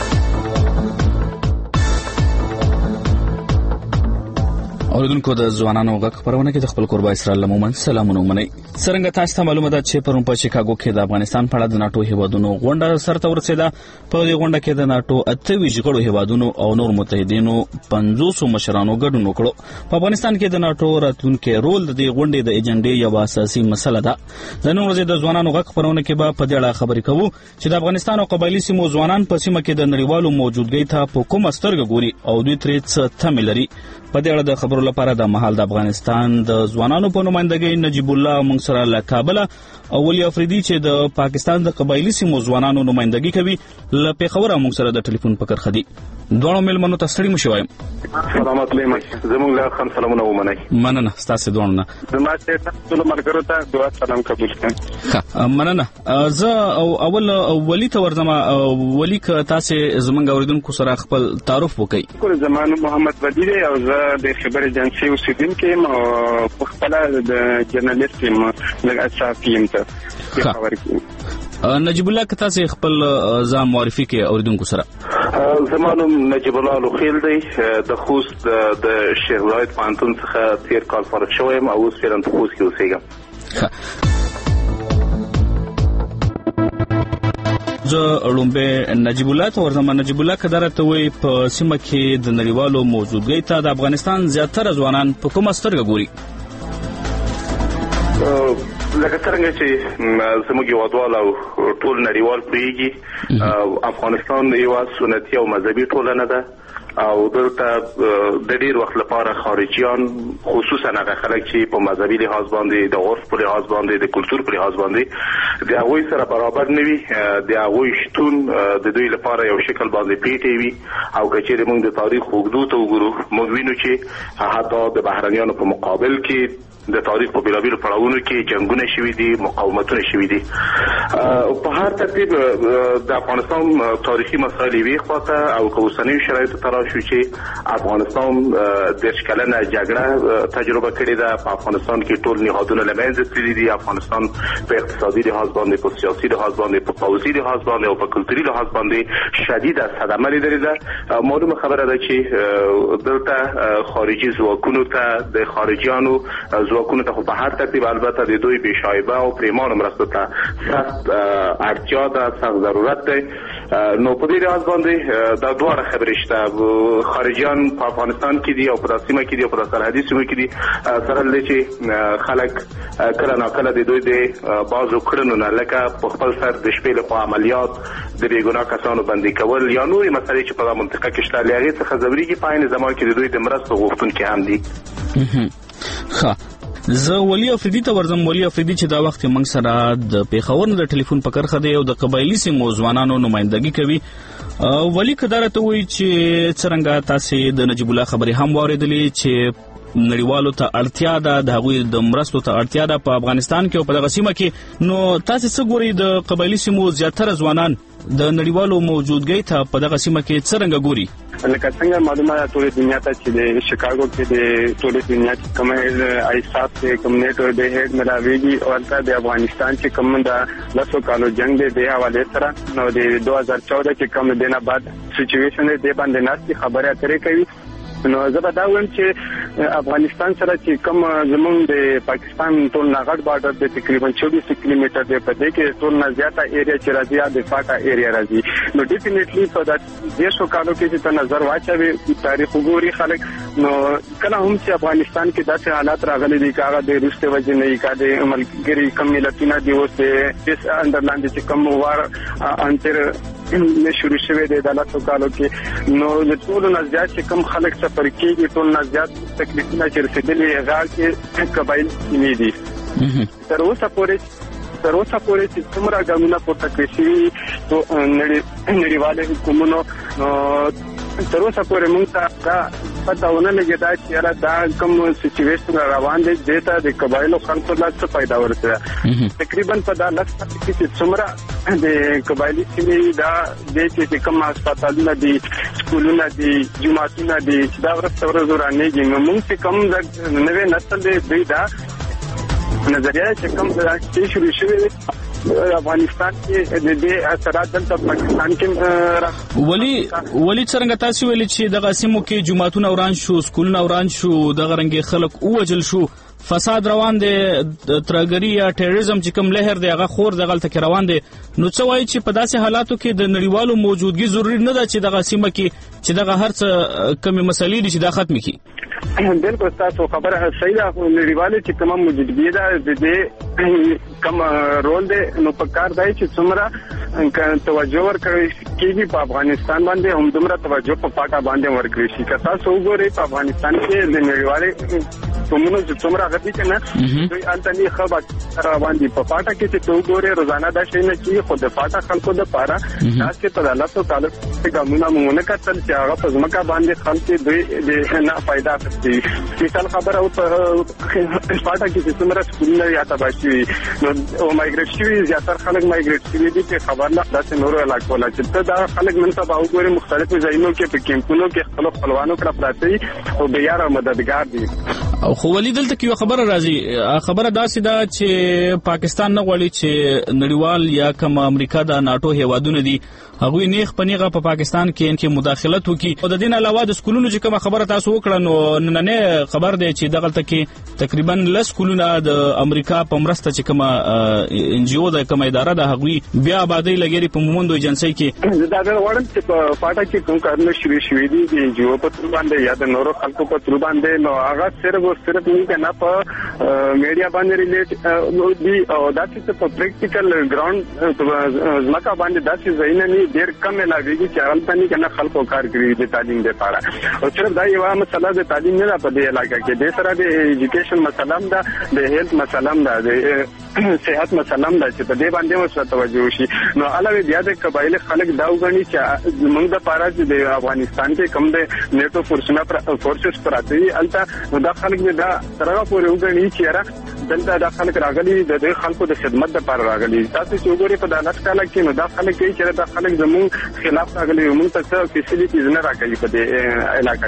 اوریدونکو د ځوانانو غږ خبرونه کې د خپل قربا اسرار علم مومن سلامونه ومنئ. څنګه تاسو ته معلومه ده چې پرون په شیکاګو کې د افغانستان په اړه د ناتو هیوادونو غونډه سرته ورسېده. په دې غونډه کې د ناتو اته ویشت غړو هیوادونو او نور متحدینو پنځوس مشرانو ګډون وکړو. په افغانستان کې د ناتو راتلونکي رول د دې غونډې د ایجنډې یو اساسي مسله ده. د نن ورځې د ځوانانو غږ خبرونه کې به په دې اړه خبرې کوو چې د افغانستان او قبایلی سیمو ځوانان په سیمه کې د نړیوالو موجودګۍ ته په کومه سترګه ګوري او دوی ترې څه تمې لري. په دې اړه د خبرو لپاره د مهال د افغانستان د ځوانانو په نمائندګۍ نجیب الله موږ سره له کابل او ولی افریدي چې د پاکستان د قبایلی سیمو ځوانانو نمائندګي کوي له پیښور موږ سره د ټلیفون په کرخه دي. دوه مېلمنو ته ستړي مو شوایم. سلامات لیمه زموږ له خم سلامونه ومنئ. مننه ستاسو دوه زما ته ټول مرګرو ته دعا سلام قبول کړئ. ښه مننه. زه او اول ولی ته ورځم. ولی ک تاسو زمونږ اوریدونکو سره خپل تعارف وکړئ. کور زمانو محمد بدی دی او زه د خبر ایجنسی اوسیدونکو یم او په خپل د جرنالیست یم د صحافي یم ته خبر کوم. نجیب الله که تاسو خپل ځان معرفي کې اوریدونکو سره. زمانو نجیب الله لوخیل دی د خوست د شیخ زاید پانتون څخه تیر کال فارغ شوم او اوس فعلا په خوست کې اوسېږم. زه لومبه نجیب الله ته ورځم. نجیب الله کدار ته وي په سیمه کې د نړیوالو موجودګۍ ته د افغانستان زیاتره ځوانان په کومه سترګه ګوري؟ لکه څنګه چې زموږ هیوادوال او ټول نړیوال پوهیږي افغانستان یو سنتي او مذهبي ټولنه ده او دلته د ډیر وخت لپاره خارجيان خصوصا هغه خلک چې په مذهبي لحاظ باندې د عرف په لحاظ باندې د کلچر په لحاظ باندې د هغوی سره برابر نه وي د هغوی شتون د دوی لپاره یو شکل باندې پیټي وي او کچېره موږ د تاریخ وګړو ته وګورو موږ وینو چې حتی د بهرنیانو په مقابل کې د تاریخ په بیلابیلو پړاوونو کې جنگونه شوي دي مقاومتونه شوي دي. په هر ترتیب د افغانستان تاریخي مسایل وی خواته او اوسنۍ شرایطو ته راشو چې افغانستان د شکلنه جګړه تجربه کړې ده. په افغانستان کې ټول نهادونه له منځه تللي دي. افغانستان په اقتصادي لحاظ باندې په سیاسي لحاظ باندې په پوځي لحاظ باندې او په کلتوري لحاظ باندې شدیده صدمه لیدلې ده. معلومه خبره ده چې دلته خارجي ځواکونو ته د خارجيانو ځواکونو ته په هر ترتیب البته د دوی بشایبه او پریمانه مرستو ته سخت اړتیا ده، سخت ضرورت دی. نو په دې راز باندې دا دوه خبرې شته، خارجيان په افغانستان کې دي او په سیمه کې دي او په سرحدي سیمه کې دي، سره لږ چې خلک کله ناکله د دوی د بازو کړنو نه لکه په خپل سر د شپې له عملیات د بیګناه کسانو باندې کول یا نورې مسلې چې په منطقه کې شته لري څخه ضروري په عین زمان کې د دوی د مرستو غوښتونکي هم دي. ښه، زه ولی افریدي ته ورځم. ولی افریدي چې دا وخت موږ سره د پیښور نه د ټلیفون په کرخه دی او د قبایلي سیمو ځوانانو نمائندګي کوي. ولی کدار ته وایي چې څنګه تاسو د نجیب الله خبرې هم واوریدلې چې نړیوالو ته اړتیا ده، د هغوی د مرستو ته اړتیا ده په افغانستان کې او په دغه سیمه کې. نو تاسو څه ګورئ د قبایلي سیمو زیاتره ځوانان د نړیوالو موجودګۍ ته په دغه سیمه کې څنګه ګوري؟ لکه څنګه معلومه ده ټولې دنیا ته چې د شیکاګو کې د ټولې دنیا کې کوم ایساف کې کمیونټ د هډ ملاویږي او البته د افغانستان چې کوم د لسو کالو جنگ دی د حواله سره نو د دوه هزار چودہ کې کوم دینه بعد سچويشن دی باندې ناسي خبره اترې کوي. نو زه به دا وایم چې افغانستان سره چې کوم زمونږ د پاکستان ټول ناغړ بارډر د تقریبا چوبیس کیلومتر دی په دې کې ټول نه زیاته ایریا چې راځي د فاټا ایریا راځي. نو ډیفینیټلی په دې دیشو کالو کې چې نظر واچوي تاریخ وګوري خلک نو کله هم چې افغانستان کې داسې حالات راغلي دي کاغه د روسته وجه نه کاده ملګری کم ملتونه دی اوسه د اندرلاند چې کوم وار انتر نه شروع شوه د عدالت کالو کې نو د ټول نه زیات چې کم خلک سفر کېږي ټول نه زیات تکلیفونه چې رسیدلي هغه کې قبایل نه دي. تر اوسه پورې تر اوسه پورې چې څومره ګامونه پورته کړي تو نړیوالې حکومتونو تر اوسه پورې موږ ته دا پته ونه لګی دا چې دا کوم سچويشن روان دي دته د قبایلو خلکو لا څه پیدا ورته تقریبا په دا لکه چې څومره د قبایلی سیمې دا د چې کوم هسپتالونه دي سکولونه دي جماعتونه دي دا ورته ورزورانه دي نو موږ چې کوم د نوې نسل دی دا نظریه چې کوم د چې شروع شوی افغانستان کې د دې اثرات دلته پاکستان کې ولی ولی څنګه تاسو ویل چې د قسمو کې جماعتونه وران شو سکولونه وران شو د غرنګي خلک اوجل شو فساد روان دي ترګری یا ټیرریزم چې کوم لهر دی هغه خور د غلطه کې روان دي نو څه وایي چې په داسې حالاتو کې د نړیوالو موجودګي ضروری نه ده چې د قسمه کې چې دغه هرڅ کمی مسلې دي چې دا ختم کی. بالکل تاسو خبره صحیح ده نړیوالې چې کوم موجودګي ده د دې کوم رول دی نو په کار دی چې څومره توجه ورکړي کیږي په افغانستان باندې هم دومره توجه په پاکه باندې ورکړي شي که تاسو وګورئ په افغانستان کې د نړیوالې کومونو چې څومره غټي کنه دوی انتنی خبر روان دي په پاټه کې چې تو ګوره روزانه دا شي نه چې خود د پاټه خلکو د پاره تاسو په الله تعالی څخه ګامونه مونږ کتل چې هغه په ځمکه باندې خلک دوی د نه फायदा کوي مثال خبر او په پاټه کې چې څومره سکولونه یا تباشي نو مایګریټ شوی زیاتره خلک مایګریټ شوی دي چې خبر نه داسې نورو علاقو لا چې دا خلک من ته باو ګوره مختلفو ځایونو کې په کیمپونو کې خپل خپلوانو کړه پراته او به یاره مددگار دي. او خو ولې دلته کې خبره راځي خبره داسې ده چې پاکستان نه غواړي چې نړیوال یا کوم امریکا د ناتو هیوادونه دي هغه نیغ پنیغه په پاکستان کې انکه مداخلت وکړي او د دین علاوه د سکولونو چې کوم خبره تاسو وکړه نو نن نه خبر دی چې دغه کې تقریبا لس سکولونه د امریکا په مرسته چې کوم ان جی او د کوم اداره د هغوی بیا آبادی لګري په مومندو ایجنسی کې دا دا وړم چې په پاټه کې کوم کارونه شوي شوي دي د ان جی او په تر باندې یا د نورو خلکو په تر باندې نو هغه صرف صرف نه نه په میډیا باندې ریلیټ دي او دا چې په پریکټیکل ګراوند ځمکه باندې داسې ځای نه ډیر کم علاوه چې هغه نه کنه خلکو کار کوي د تعلیم لپاره او صرف دا یو مسله د تعلیم نه په دې علاقه کې د سره د ایجوکیشن مسله ده د هیلث مسله ده د صحت مسله ده چې په دې باندې وسه توجه وشي نو علاوه بیا د قبایل خلک دا وګڼي چې موږ د پاره چې د افغانستان کې کم د نیټو فورسونه فورسز پراته دي البته دا خلک دا ترغه پورې وګڼي چې را دلته د خلک راغلي د خلکو د خدمت لپاره راغلي تاسو چې وګورئ په دالت کاله کې نو دا خلک چې دا خلک زموږ خلاف راغلي موږ ته څه فیسیلیټیز نه راکړي په دې علاقه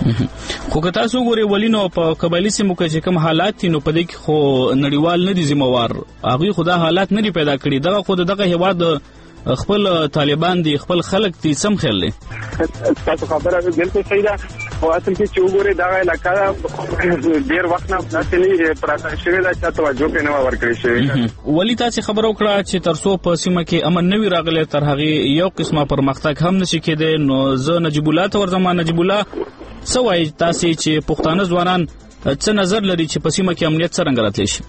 کې خو که تاسو وګورئ ولینو په قبایلی سیمو کې چې کوم حالات نو په دې کې خو نړیوال نه دي ذمہوار هغه خدا حالات نه پیدا کړی دغه خود دغه هواد خپل طالبان دي خپل خلک دي سم خلل تاسو خبره بالکل صحیح ده او اصل کې چې وګوري دا علاقه ډیر وخت نه داسې نه پراته شوې ده چې توجه پې نه ورکړې شوې. ولی تاسو خبرو کړه چې ترڅو په سیمه کې امن نوي راغلی تر هغه یو قسمه پرمختګ هم نشي کېدی. نو زه نجیب الله ته ورځم. نجیب الله څه وایي تاسو چې پښتانه ځوانان څه نظر لري چې په سیمه کې امنیت څنګه راتلی شي؟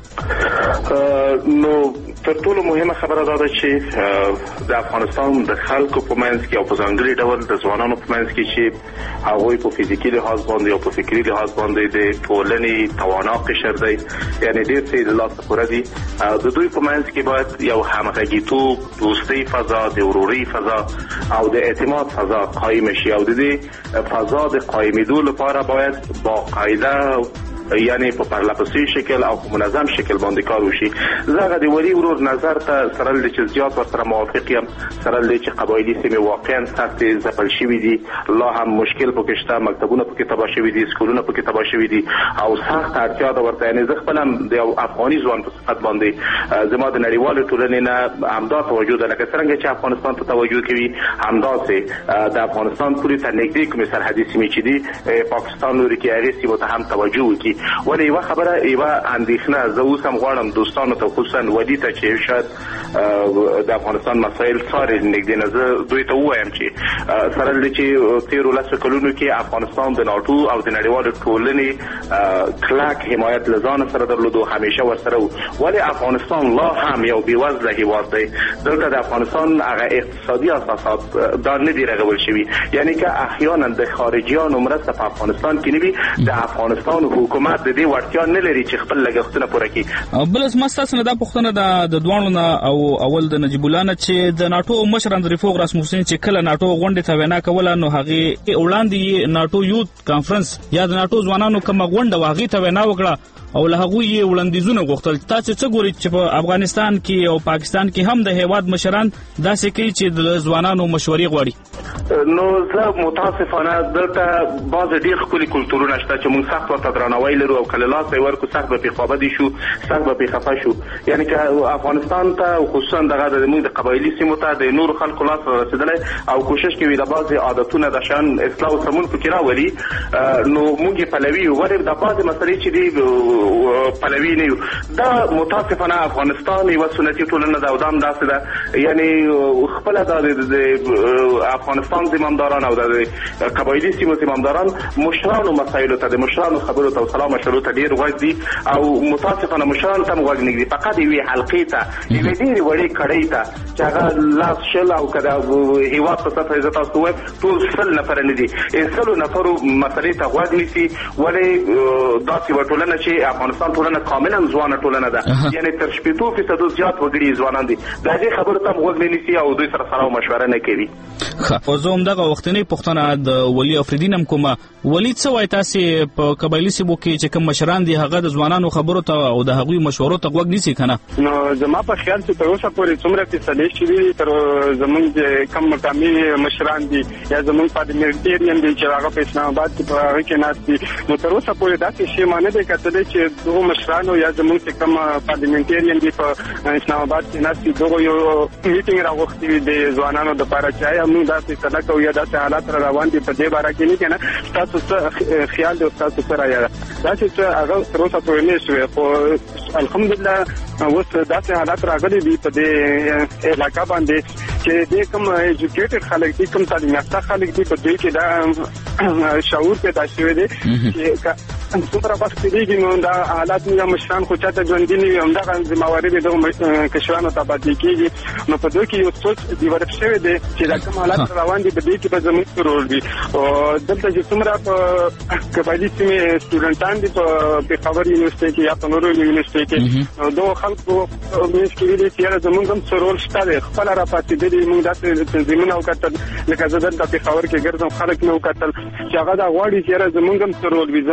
نو تر ټولو مهمه خبره دا ده چې د افغانستان د خلکو په منځ کې او په ځانګړي ډول د ځوانانو په منځ کې چې هغوی په فزیکي لحاظ باندې او په فکري لحاظ باندې د ټولنې توانا قشر دی، یعنی ډېر څه د لاسه پوره دي. د دوی په منځ کې باید یو همغږیتوب، دوستۍ فضا، د ورورۍ فضا او د اعتماد فضا قایم شي او د دې فضا د قایمېدو لپاره باید باقاعده یعنی په پرلپسې شکل او په منظم شکل باندې کار وشي. زه هغه د ولی ورور نظر ته سره د چې زیات ورسره موافق یم، سره د چې قبایلي سیمې واقعا سخت ځپل شوي دي، لا هم مشکل پکې شته، مکتبونه پکې تباه شوي دي، سکولونه پکې تباه شوي دي او سخت اړتیا ده ورته. یعنی زه خپل هم د یو افغاني ځوان په صفت باندې زما د نړیوالو ټولنې نه همدا توجه ده، لکه څرنګه چې افغانستان ته توجه کوي همداسې د افغانستان پورې تر نږدې کومې سرحدي سیمې چې دي پاکستان لوري کې هغې سیمو ته هم توجه وکړي. ولی یوه خبره یوه اندېښنه زه اوس هم غواړم دوستانو ته خصوصا ودي ته چې شاید د افغانستان مسایل څاري نږدې نه، زه دوی ته ووایم چې سره له چې تېرو لسو کلونو کې افغانستان د ناټو او د نړیوالو ټولنې کلک حمایت له ځانه سره درلودو، همیشه ورسره و. ولی افغانستان لا هم یو بېوزله هېواد دی. دلته د افغانستان هغه اقتصادي اساسات دا نه دي رغول شوي، یعنی که احیانا د خارجیانو مرسته په افغانستان کې نه وي، د افغانستان حکومت د دې وړتیا نه لري چې خپل لګښتونه پوره کړي. بل زما ستاسو نه دا پوښتنه ده د دواړو نه او اول د نجیب الله نه چې د ناټو مشر اندریفوغ راسموسن چې کله ناټو غونډې ته وینا کوله نو هغې وړاندې ناټو یوت کانفرنس یا د ناټو ځوانانو کومه غونډه وه هغې ته وینا وکړه او له هغوی یې وړاندیزونه غوښتل. تاسو څه ګورئ چې په افغانستان کې او پاکستان کې هم د هیواد مشران داسې کوي چې د ځوانانو مشورې غواړي؟ نو زه متاسفانه دلته بعضې ډېر ښکلي کلتورونه شته چې موږ سخت ورته درناوی لرو او کله لاس یې ورکړو سخت به پرې خوابدي شو، سخت به پرې خفه شو. یعنې که افغانستان ته خصوصا دغه د موږ د قبایلي سیمو ته د نورو خلکو لاس رسېدلی او کوشش کوي د بعضې عادتونه د شان اصلاح او سمون پکې راولي، نو موږ یې پلوي یو. ولې د بعضې مسلې چې دي پلوي نه یو. دا متاسفانه افغانستان یوه سنتي ټولنه ده او دا هم داسې ده، یعنې خپله دا د افغانستان زمامداران او د قبایلي سیمو زمامداران مشرانو مسایلو ته د مشرانو خبرو ته او سلام مشورو ته ډېر غوږ دي او متاسفانه مشرانو ته هم غوږ نه ږدي. فقط یوې حلقې ته، یوې ډېرې وړې کړۍ ته چې هغه لاس شل او که د هېواد په سطحه زه تاسو ووایم ټول سل نفره نه دي، سلو نفرو مسلې ته غوږ نیسي. ولې داسې یوه ټولنه چې افغانستان ټولنه کاملا ځوانه ټولنه ده، یعنې تر شپېتو فیصدو زیات وګړي ځوانان دي، د هغې خبرو ته هم غوږ نه نیسي او دوی سره سلام مشوره نه کوي. ښه، زه همدغه وختنۍ پوښتنه د ولي افریدین هم کومه. ولي څه وایي تاسې په قبایلي سیمو کې چې کوم مشران دي هغه د ځوانانو خبرو ته او د هغوی مشورو ته غوږ نیسي که نه؟ نو زما په خیال چې تر اوسه پورې څومره فیصدې شوي دي تر زموږ چې کوم مقامي مشران دي یا زموږ پارلمنټیرین دي چې هغه په اسلام آباد کې په هغه کې ناست دي، نو تر اوسه پورې داسې شی ما نه دی کتلی چې دغو مشرانو یا زموږ چې کوم پارلمنټیرین دي په اسلام آباد کې ناست دي دغو یو میټینګ راغوښتي وي د ځوانانو دپاره چې آیا موږ دا فیصله کوو یا داسې حالات را روان دي په دې باره کې نه که نه ستاسو څه خیال دی او ستاسو څه رایه ده. داسې څه هغه تر اوسه پورې نه شوې، خو الحمدلله اوس داسې حالات راغلي دي په دې علاقه باندې چې دې کوم ایجوکیټډ خلک دي، کوم تعلیم یافته خلک دي، په دوی کې دا شعور پیدا شوی دی چې څومره وخت تېرېږي نو دا حالات یا مشران خو چاته ژوندي نه وي، همدغه ذمهواري د دغو کشرانو ته پاتې کېږي. نو په دوی کې یو سوچ ډیولپ شوی دی چې دا کوم حالات روان دي په دې کې به زموږ رول وي. او دلته چې څومره په قبایلي سیمې سټوډنټان دي په پېښور یونیورسټۍ کې یا په نورو یونیورسټۍ کې، نو دغو خلکو منځ کې ویلي چې یاره زموږ هم څه رول شته دی. خپله راپاڅېدلي موږ داسې تنظیمونه وکتل، لکه زه دلته پېښور کې ګرځم، خلک مې وکتل چې هغه دا غواړي چې یاره زموږ هم څه رول وي، زموږ نه څه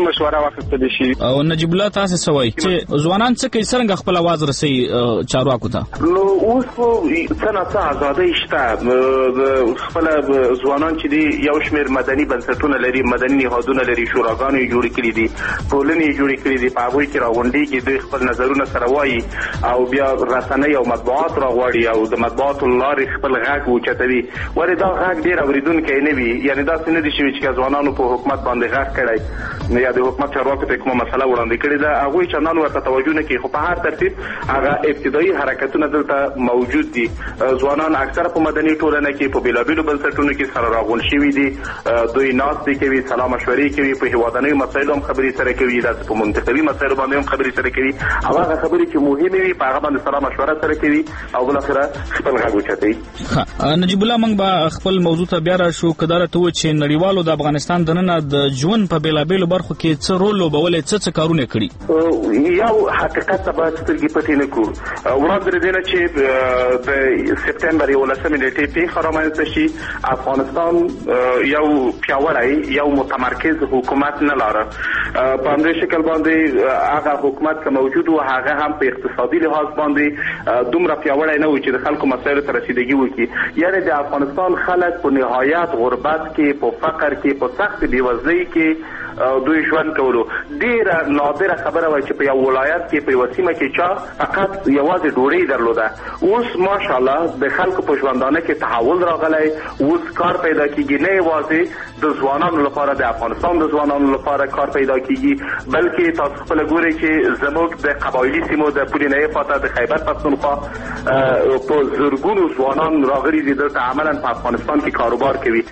مشوره واخیستل شي. او نجیب الله تاسو سوي چې ځوانان څه کوي څنګه خپل आवाज رسي چارواکو ته؟ نو اوس خو څنګه څه ازادي شته، خپل ځوانان چې دي یو شمېر مدني بنسټونه لري، مدني نهادونه لري، شوراګانې جوړې کړې دي، ټولنې جوړې کړې دي، په هغوی کې راغونډېږي، دوی خپل نظرونه سره وایي او بیا رسنۍ او مطبوعات راغواړي او د مطبوعاتو له لارې خپل غږ اوچتوي. ولې دا غږ ډېر اورېدونکی نه وي، یعنې داسې نه دي شوي چې ځوانانو په حکومت باندې غږ کړی یا د حکومت چارواکو ته کومه مسله وړاندې کړې ده، هغوی چندان ورته توجه نه کوي. خو په هر ترتیب هغه ابتدایي حرکتونه دلته موجود دي. ځوانان اکثره په مدني ټولنه کې په بېلابېلو بنسټونو کې سره راغونډ شوي دي، دوی ناستې کوي، سلا مشورې کوي، په هېوادنیو مسایلو هم خبرې سره کوي، داسې په منتخبي مسایلو باندې هم خبرې سره کوي او هغه خبرې چې مهمې وي په هغه باندې سلا مشوره سره کوي او بالاخره خپل غږ اوچتوي. نجیب الله، موږ به خپل موضوع ته بیا راشو. که دا راته ووایي چې نړیوالو د افغانستان دننه د ژوند په بېلابېلو برخو کې څه رول لوبولی، څه څه کارونه کړي؟ یو حقیقت ته باید سترګې پټې نه کړو. وړاندې تر دې نه چې د سپتمبر یولسمې نیټې پېښه رامنځته شي، افغانستان یو پیاوړی یو متمرکز حکومت نه لاره. په همدې شکل باندې هغه حکومت که موجود و هغه هم په اقتصادي لحاظ باندې دومره پیاوړی نه و چې د خلکو مسایلو ته رسیدګي وکړي. یعنې د افغانستان خلک په نهایت غربت کې، په فقر کې، په سخت بېوزلۍ کې دوی ژوند کولو. ډېره نادره خبره وه چې په یو ولایت کې، په یوه سیمه کې چا فقط یوازې ډوډۍ درلوده. اوس ماشاءالله د خلکو په ژوندانه کې تحول راغلی، اوس کار پیدا کېږي، نه یوازې د ځوانانو لپاره، د افغانستان د ځوانانو لپاره کار پیدا کېږي، بلکې تاسو خپله ګورئ چې زموږ د قبایلي سیمو د پولې نه خواته د خیبر پښتونخوا په زرګونو ځوانان راغلي دي، دلته عملاً په افغانستان کې کاروبار کوي.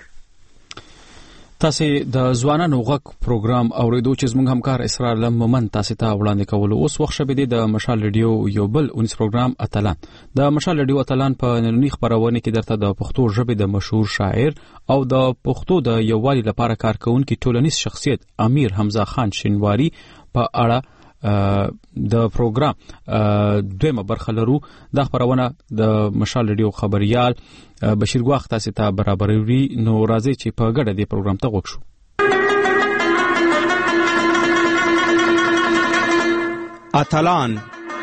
تاسو د ځوانانو غږ پروګرام اوریدو چې زموږ همکار اسرار لم مومن تاسو ته وړاندې کول. اوس وخت شبه دی د مشال ریډیو یو بل اونیس پروګرام اتلان. د مشال ریډیو اتلان په نننی خبرونه کې درته د پښتو ژبې د مشهور شاعر او د پښتو د یووالي لپاره کارکونکي ټولنیز شخصیت امیر حمزه خان شینواری په اړه د پروګرام دویمه برخه لرو. دا خبرونه د مشال ریډیو خبريال بشیر ګواخ تاسو ته برابروي. نو راځي چې په ګډه د پروګرام ته وښو. اتلان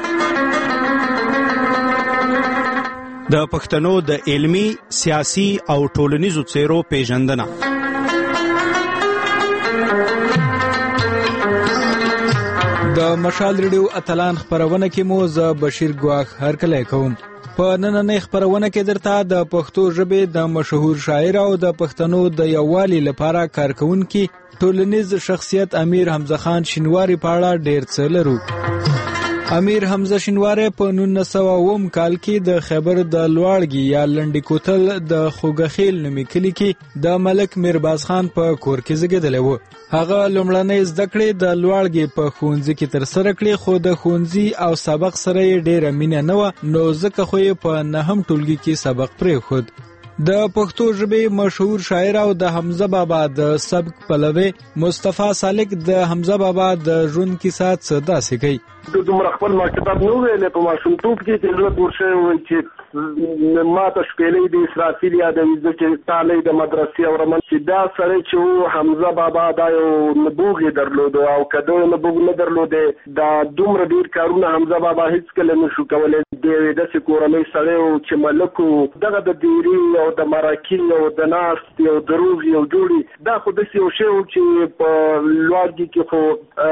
د پښتنو د علمی، سیاسي او ټولنیزو څیرو پیژندنه. د مشال ریډیو اتلان خبرونه کې مو ز بشیر ګواخ هر کله کوم. په نننۍ خبرونه کې درته د پښتو ژبې د مشهور شاعر او د پښتنو د یووالي لپاره کارکونکي ټولنیز شخصیت امیر حمزه خان شینواری په اړه ډېر څه لرو. امیر حمزه شینواری په نولس سوه اووم کال کې د خیبر د لوړګي یا لنډی کوتل د خوګخیل نومي کلي کې د ملک میرباز خان په کور کې زیږیدلی و. هغه لومړنۍ زده کړې د لوړګي په ښوونځي کې ترسره کړې، خو د ښوونځي او سبق سره یې ډېره مینه نه وه، نو ځکه خو یې په نهم ټولګي کې سبق پرېښود. د پښتو ژبې مشهور شاعر او د حمزه بابا د سبک پلوی مصطفی سالک د حمزه بابا د ژوند کیسه څه داسې کوي. د دومره خپل ما کتاب نه ویلې په ماشومتوب کې چې زړه پور شوی وای چې ما ته شپېلې د اسرافیل یادوي چې تالی د مدرسې اورمن چې دا سړی چې و حمزه بابا دا یو نبوغ یې درلود او که دا نبوغ نه درلودی دا دومره ډېر کارونه حمزه بابا هېڅکله نه شو کولی. د یوې داسې کورنۍ سړی و چې ملک و، دغه د دیري او د مرکي او د ناست او د روغې او جوړې دا خو داسې یو شی و چې په لوړګي کې خو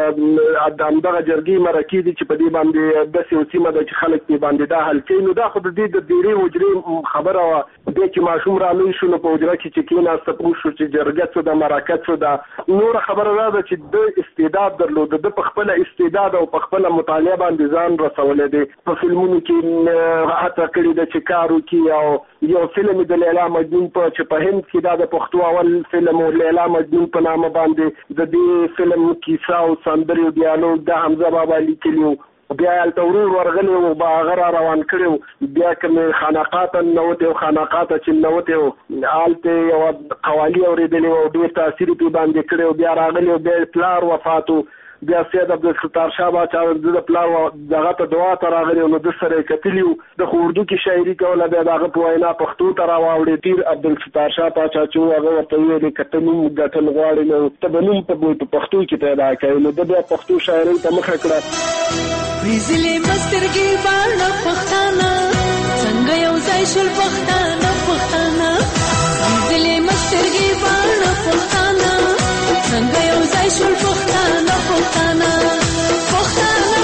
د همدغه جرګې مرکې دي چې په دې باندې داسې یو سیمه ده چې خلک پرې باندې دا حل کوي. نو دا خو د دې د ډېرې حجرې خبره وه. دې چې ماشوم رالوی شو نو په حجره کې چې کېناسته پوه شو چې جرګه څه ده، مرکه څه ده. نوره خبره دا ده چې د استعداد درلوده، د په خپله استعداد او په خپله مطالعه باندې ځان رسولی دی. په فلمونو کې هڅه کړې ده چې کار وکړي او یو فلم د لیلا مجنون په چې په هند کې دا د پښتو اول فلم و لیلا مجنون په نامه باندې د دې فلم کیسه او سندرې او ډیالوګ د حمزه بابا لیکلي و. بیا هلته ورور ورغلی و، به هغه را روان کړی و. بیا کومې خانقاه ته ننوتې و، خانقاه ته چې ننوتې و هلته یوه قوالي اورېدلې و او ډېر تاثیر یې پرې باندې کړی و. بیا راغلی و، بیا پلار وفات و بیا سید عبدالستار شاه باچا د پلار دغه ته دعا ته راغلی نو د سره کتلی د اردو کې شاعري کوله بیا دغه په وینا پښتو ته راوړی پیر عبدالستار شاه باچا چې هغه ورته ویلي کته نوم ګټل غواړي نو ته به نوم په پښتو کې پیدا کړي نو د بیا پښتو شاعري ته مخه کړه ویزلې مسترګې باڼه پښتانه څنګه یو ځای شول پښتانه پښتانه ویزلې مسترګې باڼه پښتانه څنګه یو ځای شول پښتانه پښتانه پښتانه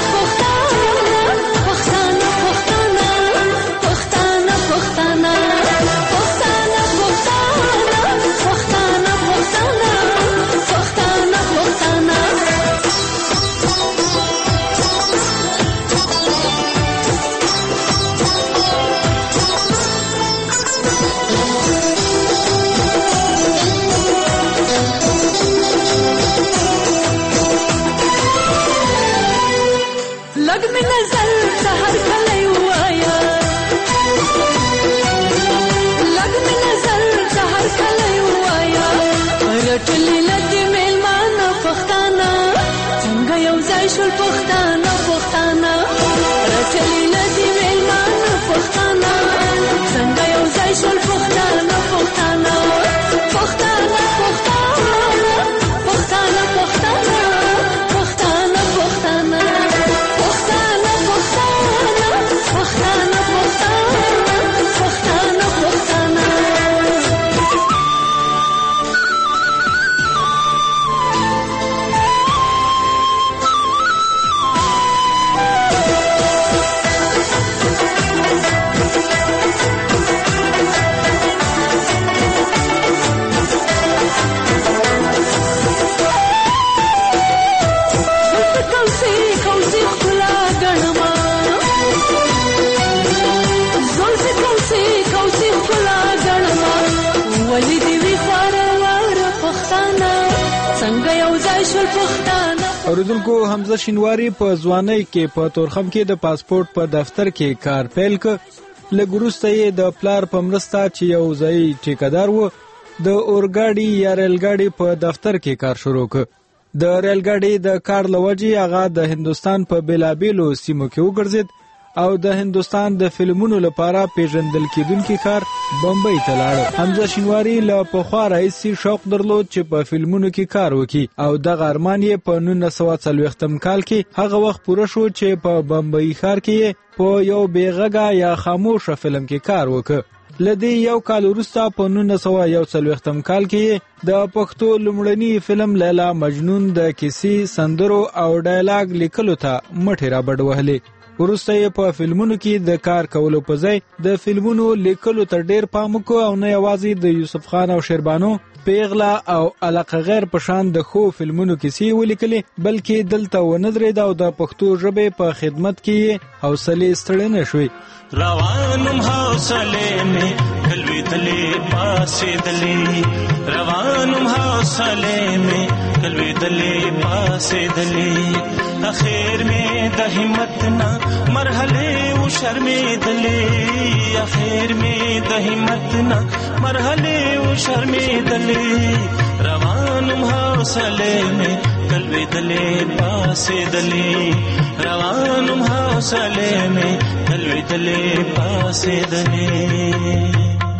پښتانه پښتانه پښتانه پښتانه پښتانه پښتانه پښتانه پښتانه پښتانه پښتانه لګ می نظر سحر کلی وایا لګ می نظر سحر کلی وایا رټلی لدی میلمان پښتانه څنګه یو ځای شول پښتانه پښتانه رټلی لدی میلمان پښتانه څنګه یو ځای شول پښتانه پښتانه پښتانه پښتانه پښتانه پښتانه پښتانه پښتانه اوریدونکو حمزه شینواری په ځوانۍ کې په تورخم کې د پاسپورت په دفتر کې کار پیل ک لږ وروسته یې د پلار په مرسته چې یو ځای ټیکادار و د اورګاډي یا ریلګاډي په دفتر کې کار شروع ک د ریلګاډي د کار لوجي هغه د هندستان په بلابیلو سیمو کې وګرځید او د هندستان د فلمونو لپاره پیژندل کېدونکي کار بمبئی ته لاړ. حمزه شینواری له پخوا راهیسې شوق درلود چې په فلمونو کې کار وکړي او دغه ارمان یې په نولس سوه څلوېښتم کال کې هغه وخت پوره شو چې په بمبئی ښار کې په یو بېغږه یا خاموشه فلم کې کار وکړ. لدی یو کال وروسته په نولس سوه یو څلوېښتم کال کې د پښتو لومړني فلم لیلا مجنون د کیسې سندرو او ډایلاګ لیکلو ته مټې رابډ وهلې. وروسته یې په فلمونو کې د کار کولو په ځای د فلمونو لیکلو ته ډیر پام وکړ او نه یوازې د یوسف خان او شیربانو، پیغله او علاقه غیر په شان د خو فلمونو کیسې ولیکلې بلکې دلته ونه درېد او د پښتو ژبې په خدمت کې حوصلې ستړې نه شوې. روانم حوصله می کلوی دلی پاسې دلی روانم حوصله می کلوی دلی پاسې دلی اخیر می د همت نا مرحله و شرمې دلی اخیر می د همت نا مرحله و شرمې دلی روانم حوصله می کلوی دلی پاسې دلی روانم حوصله می کلوی دلی پاسې دلی.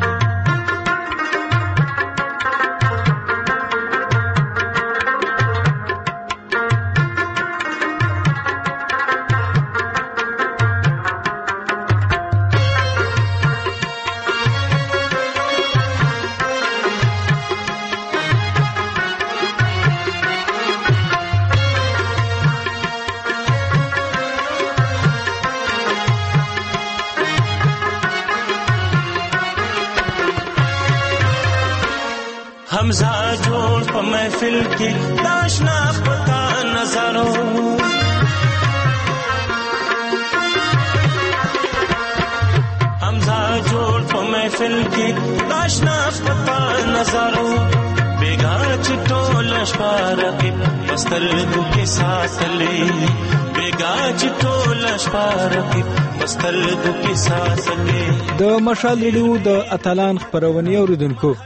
حمزہ جوړ په محفل کې داشنا پتا نظرو حمزہ جوړ په محفل کې داشنا پتا نظرو بیگا چټول شپارقي مستلګو کې ساتلې بیگا چټول شپارقي مستلګو کې ساتلې. د مشال ریډیو د اتلان خبرونه اوریدونکو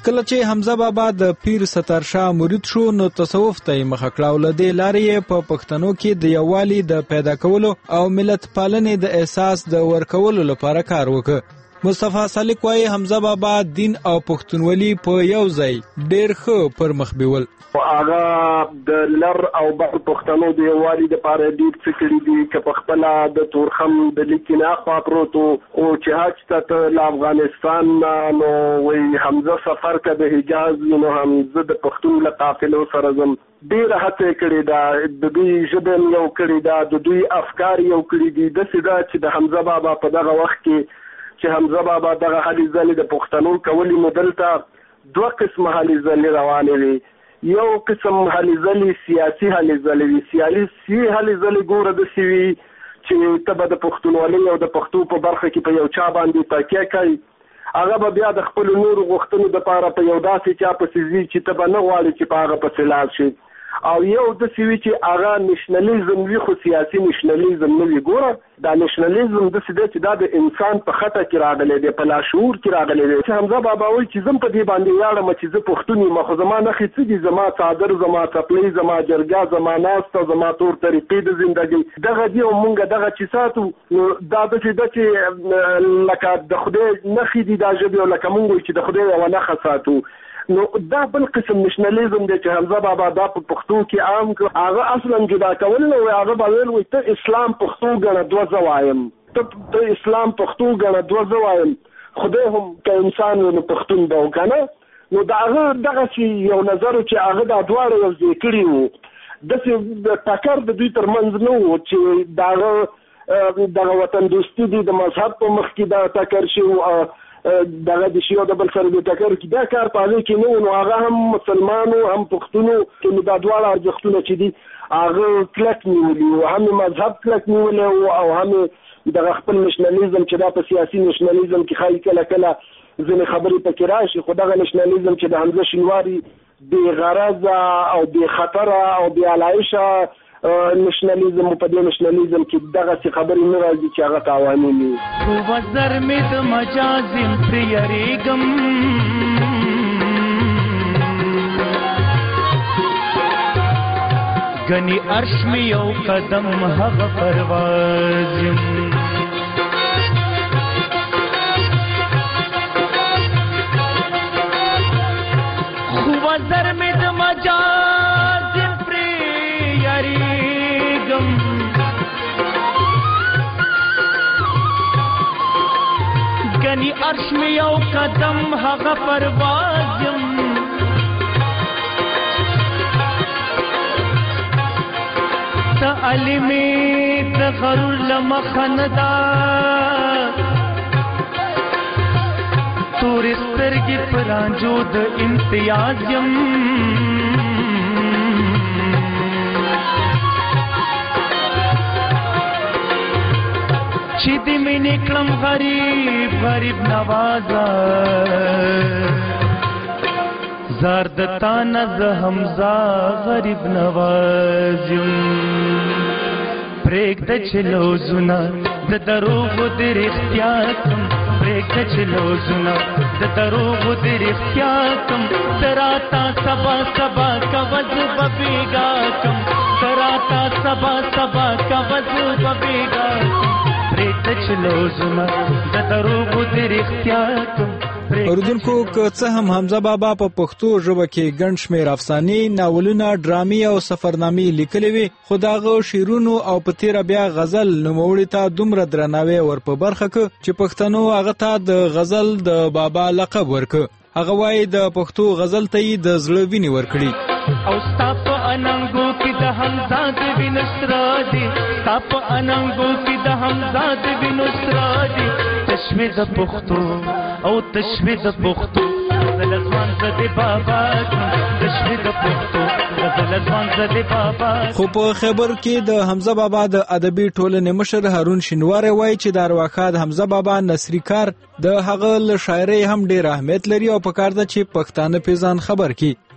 کله چې حمزه بابا د پیر ستار شاه مرید شو نو تصوف ته مخه کړه او له دې لارې په پښتنو کې د یووالي د پیدا کولو او ملت پالنې د احساس د ورکولو لپاره کار وکړ. مصطفی سالک وايي حمزه بابا دین او پښتونولي په یو ځای ډېر ښه پر مخ بیول. هغه د لر او بر پښتنو د یووالي لپاره ډېر څه کړي دي که په خپله د تورخم د لیکنه خوا پروتو او چې حج ته له افغانستان نو وایي حمزه سفر که د حجاز نو حمزه د پښتون له قافلو سره ځم. ډېره هڅه کړې ده، د دوی ژبه یو کړې ده، د دوی افکار یو کړي دي. داسې ده چې د حمزه بابا په دغه وخت کې چې حمزه بابا دغه هلې ځلې د پښتنو کولې نو دلته دوه قسمه هلې ځلې روانې وي. یو قسم هلې ځلې سیاسي هلې ځلې وي. سیاسي هلې ځلې ګوره داسې وي چې ته به د پښتونولۍ او د پښتو په برخه کې په یو چا باندې تکیه کوي، هغه به بیا د خپلو نورو غوښتنو دپاره په یو داسې چا پسې ځي چې ته به نه غواړې چې په هغه پسې لاړ شي. او یو داسې وي چې هغه نشنلیزم وي خو سیاسي نشنلیزم نه وي. ګوره دا نشنلیزم داسې دی چې دا د انسان په خطه کې راغلی دی، په لاشعور کې راغلی دی. چې حمزه بابا وایي چې زه په دې باندې ویاړم چې زه پښتون یم، خو زما نښې څه دي؟ زما څادر، زما څپلۍ، زما جرګه، زما ناسته، زما طور طریقې د زندګۍ دغه دي او مونږ دغه چې ساتو. نو دا داسې ده چې لکه د خدای نښې دي دا ژبې، او لکه مونږ وایو چې د خدای یوه نښه ساتو. نو دا بل قسم نشنلیزم دی چې حمزه بابا دا په پښتو کې عام کړ. هغه اصلا جدا کول نه وي، هغه به ویل وایي ته اسلام پښتو ګڼه دوه زه وایم، ته اسلام پښتو ګڼه دوه زه وایم، خدای هم که انسان وي نو پښتون به و که نه. نو د هغه دغسې یو نظر چې هغه دا دواړه یو ځای کړي وو. داسې ټکر د دوی تر منځ نه و چې د هغه دغه وطن دوستي دي د مذهب په مخ کې دا ټکر شي، دغه د شیعو د بل سره د ټکر کې دا کار په هغې کې نه و. نو هغه هم مسلمانو هم پښتونو کې دا دواړه ارزښتونه چې دي هغه کلک نیولي وو، هم مذهب کلک نیولی وو او هم دغه خپل نشنلیزم چې دا په سیاسي نشنلیزم کې ښایي کله کله ځینې خبرې پکې راشي، خو دغه نشنلیزم چې د حمزه شینواري بې غرضه او بې خطره او بې علایشه نشنلیزم په دې نشنلیزم کې دغسې خبرې نه راځي چې هغه تاواني وي. وزر مې د مجازم پرې یریږم، ګنې عرش مې یو قدم هغه پرواز یم. خو وزر مې د مجازم پرې یریږم، ګنې عرش مې یو قدم هغه پرواز یم. ته علمې د غرور له مخه نه ده، تورې سترګې په رانجو د امتیاز یم. چې دې مینې کړم غریب غریب نوازه، زار د تا نه زه حمزه غریب نواز یم. پرېږده چې لوزونه د دروغو د رښتیا کم، پرېږده چې لوزونه د دروغو د رښتیا کم. ته راته سبا سبا کوه زه به بېګا کم، ته راته سبا سبا کوه زه به بېګا کم. پرېږده چې لوزونه د دروغو د رښتیا کم. اوریدونکو که څه هم حمزه بابا په پښتو ژبه کې ګڼ شمېر افسانې، ناولونه، ډرامې او سفرنامې لیکلې وي، خو د هغه شعرونو او په تېره بیا غزل نوموړي ته دومره درناوی ور په برخه که چې پښتنو هغه ته د غزل د بابا لقب ورکه. هغه وایي د پښتو غزل ته یې د زړه وینې ورکړي. او ستا په اننګو کې د حمزه د وینو سره دي، ستا په اننګو کې د حمزه د وینو سره دي. تشوي د پښتو او تشوي د پښتو غزل ځوان زده بابا، تشوي د پښتو غزل ځوان زده بابا. خو په خیبر کې د حمزه بابا د ادبي ټولنې مشر هارون شینواری وایي چې د ارواښاد حمزه بابا نثري کار د هغه له شاعرۍ هم ډېر اهمیت لري او پکار ده چې پښتانه پې ځان خبر کړي.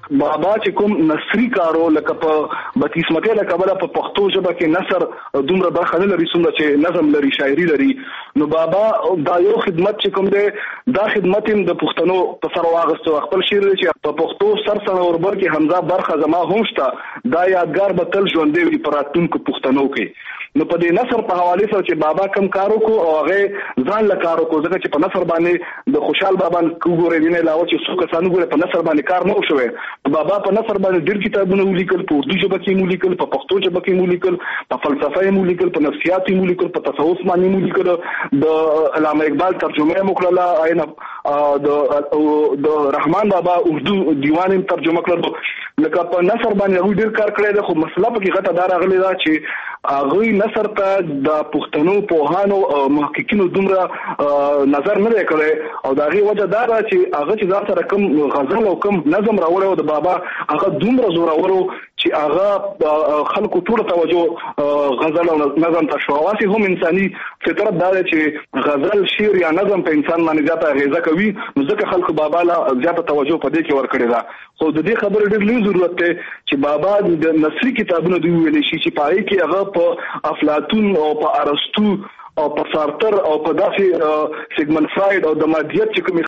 بابا چې کوم نثري کارو لکه په بتیسمته له کبله په پښتو ژبه کې نثر دومره برخه نه لري څومره چې نظم لري شاعري لري نو بابا دا یو خدمت چې کوم دی دا خدمت هم د پښتنو په سر واغستو خپل شعر چې په پښتو سرسره وربر کې حمزه برخه زما هم شته دا یادګار به تل ژوندې وي په راتلونکو پښتنو کې نو په دې نثر په حواله سره چې بابا کم کارو کو او هغه ځان له کارو کو ځکه چې په نثر باندې د خوشحال بابا کوګورې نه لاو چې څوک سانو ګوره په نثر باندې کار نه وشوي بابا په نثر باندې ډېر کتابونه ولیکل په اردو ژبه کې ولیکل په پښتو ژبه کې ولیکل په فلسفه یې ولیکل په نفسیات یې ولیکل په تصوف باندې ولیکل د علامه اقبال ترجمه وکړه عین د د رحمان بابا اردو دیوان ترجمه کړل لکه په نثر باندې ډېر کار کړی دی خو مسله په کې غټه دار غلې دا چې هغه نثر ته د پښتنو پوهانو او محققینو دومره نظر نه کړی او دا غي وجه دا چې هغه چې ځان سره کوم غزل او کوم نظم راوړو د بابا هغه دومره زور ورو چې هغه خلکو ټول توجه غزل او نظم ته شو واسي هم انساني فطرت دا چې غزل شعر یا نظم په انسان باندې زیاته غیزه کوي نو ځکه خلکو بابا لا زیاته توجه په دې کې ورکړي دا خو د دې خبرې ډېر لوی ضرورت دی چې بابا د نثري کتابونو دی ویل شي چې پای کې هغه په افلاطون او په ارسطو او په سارتر او په داسې سیګمنډ فرایډ او د مادیت چې کوم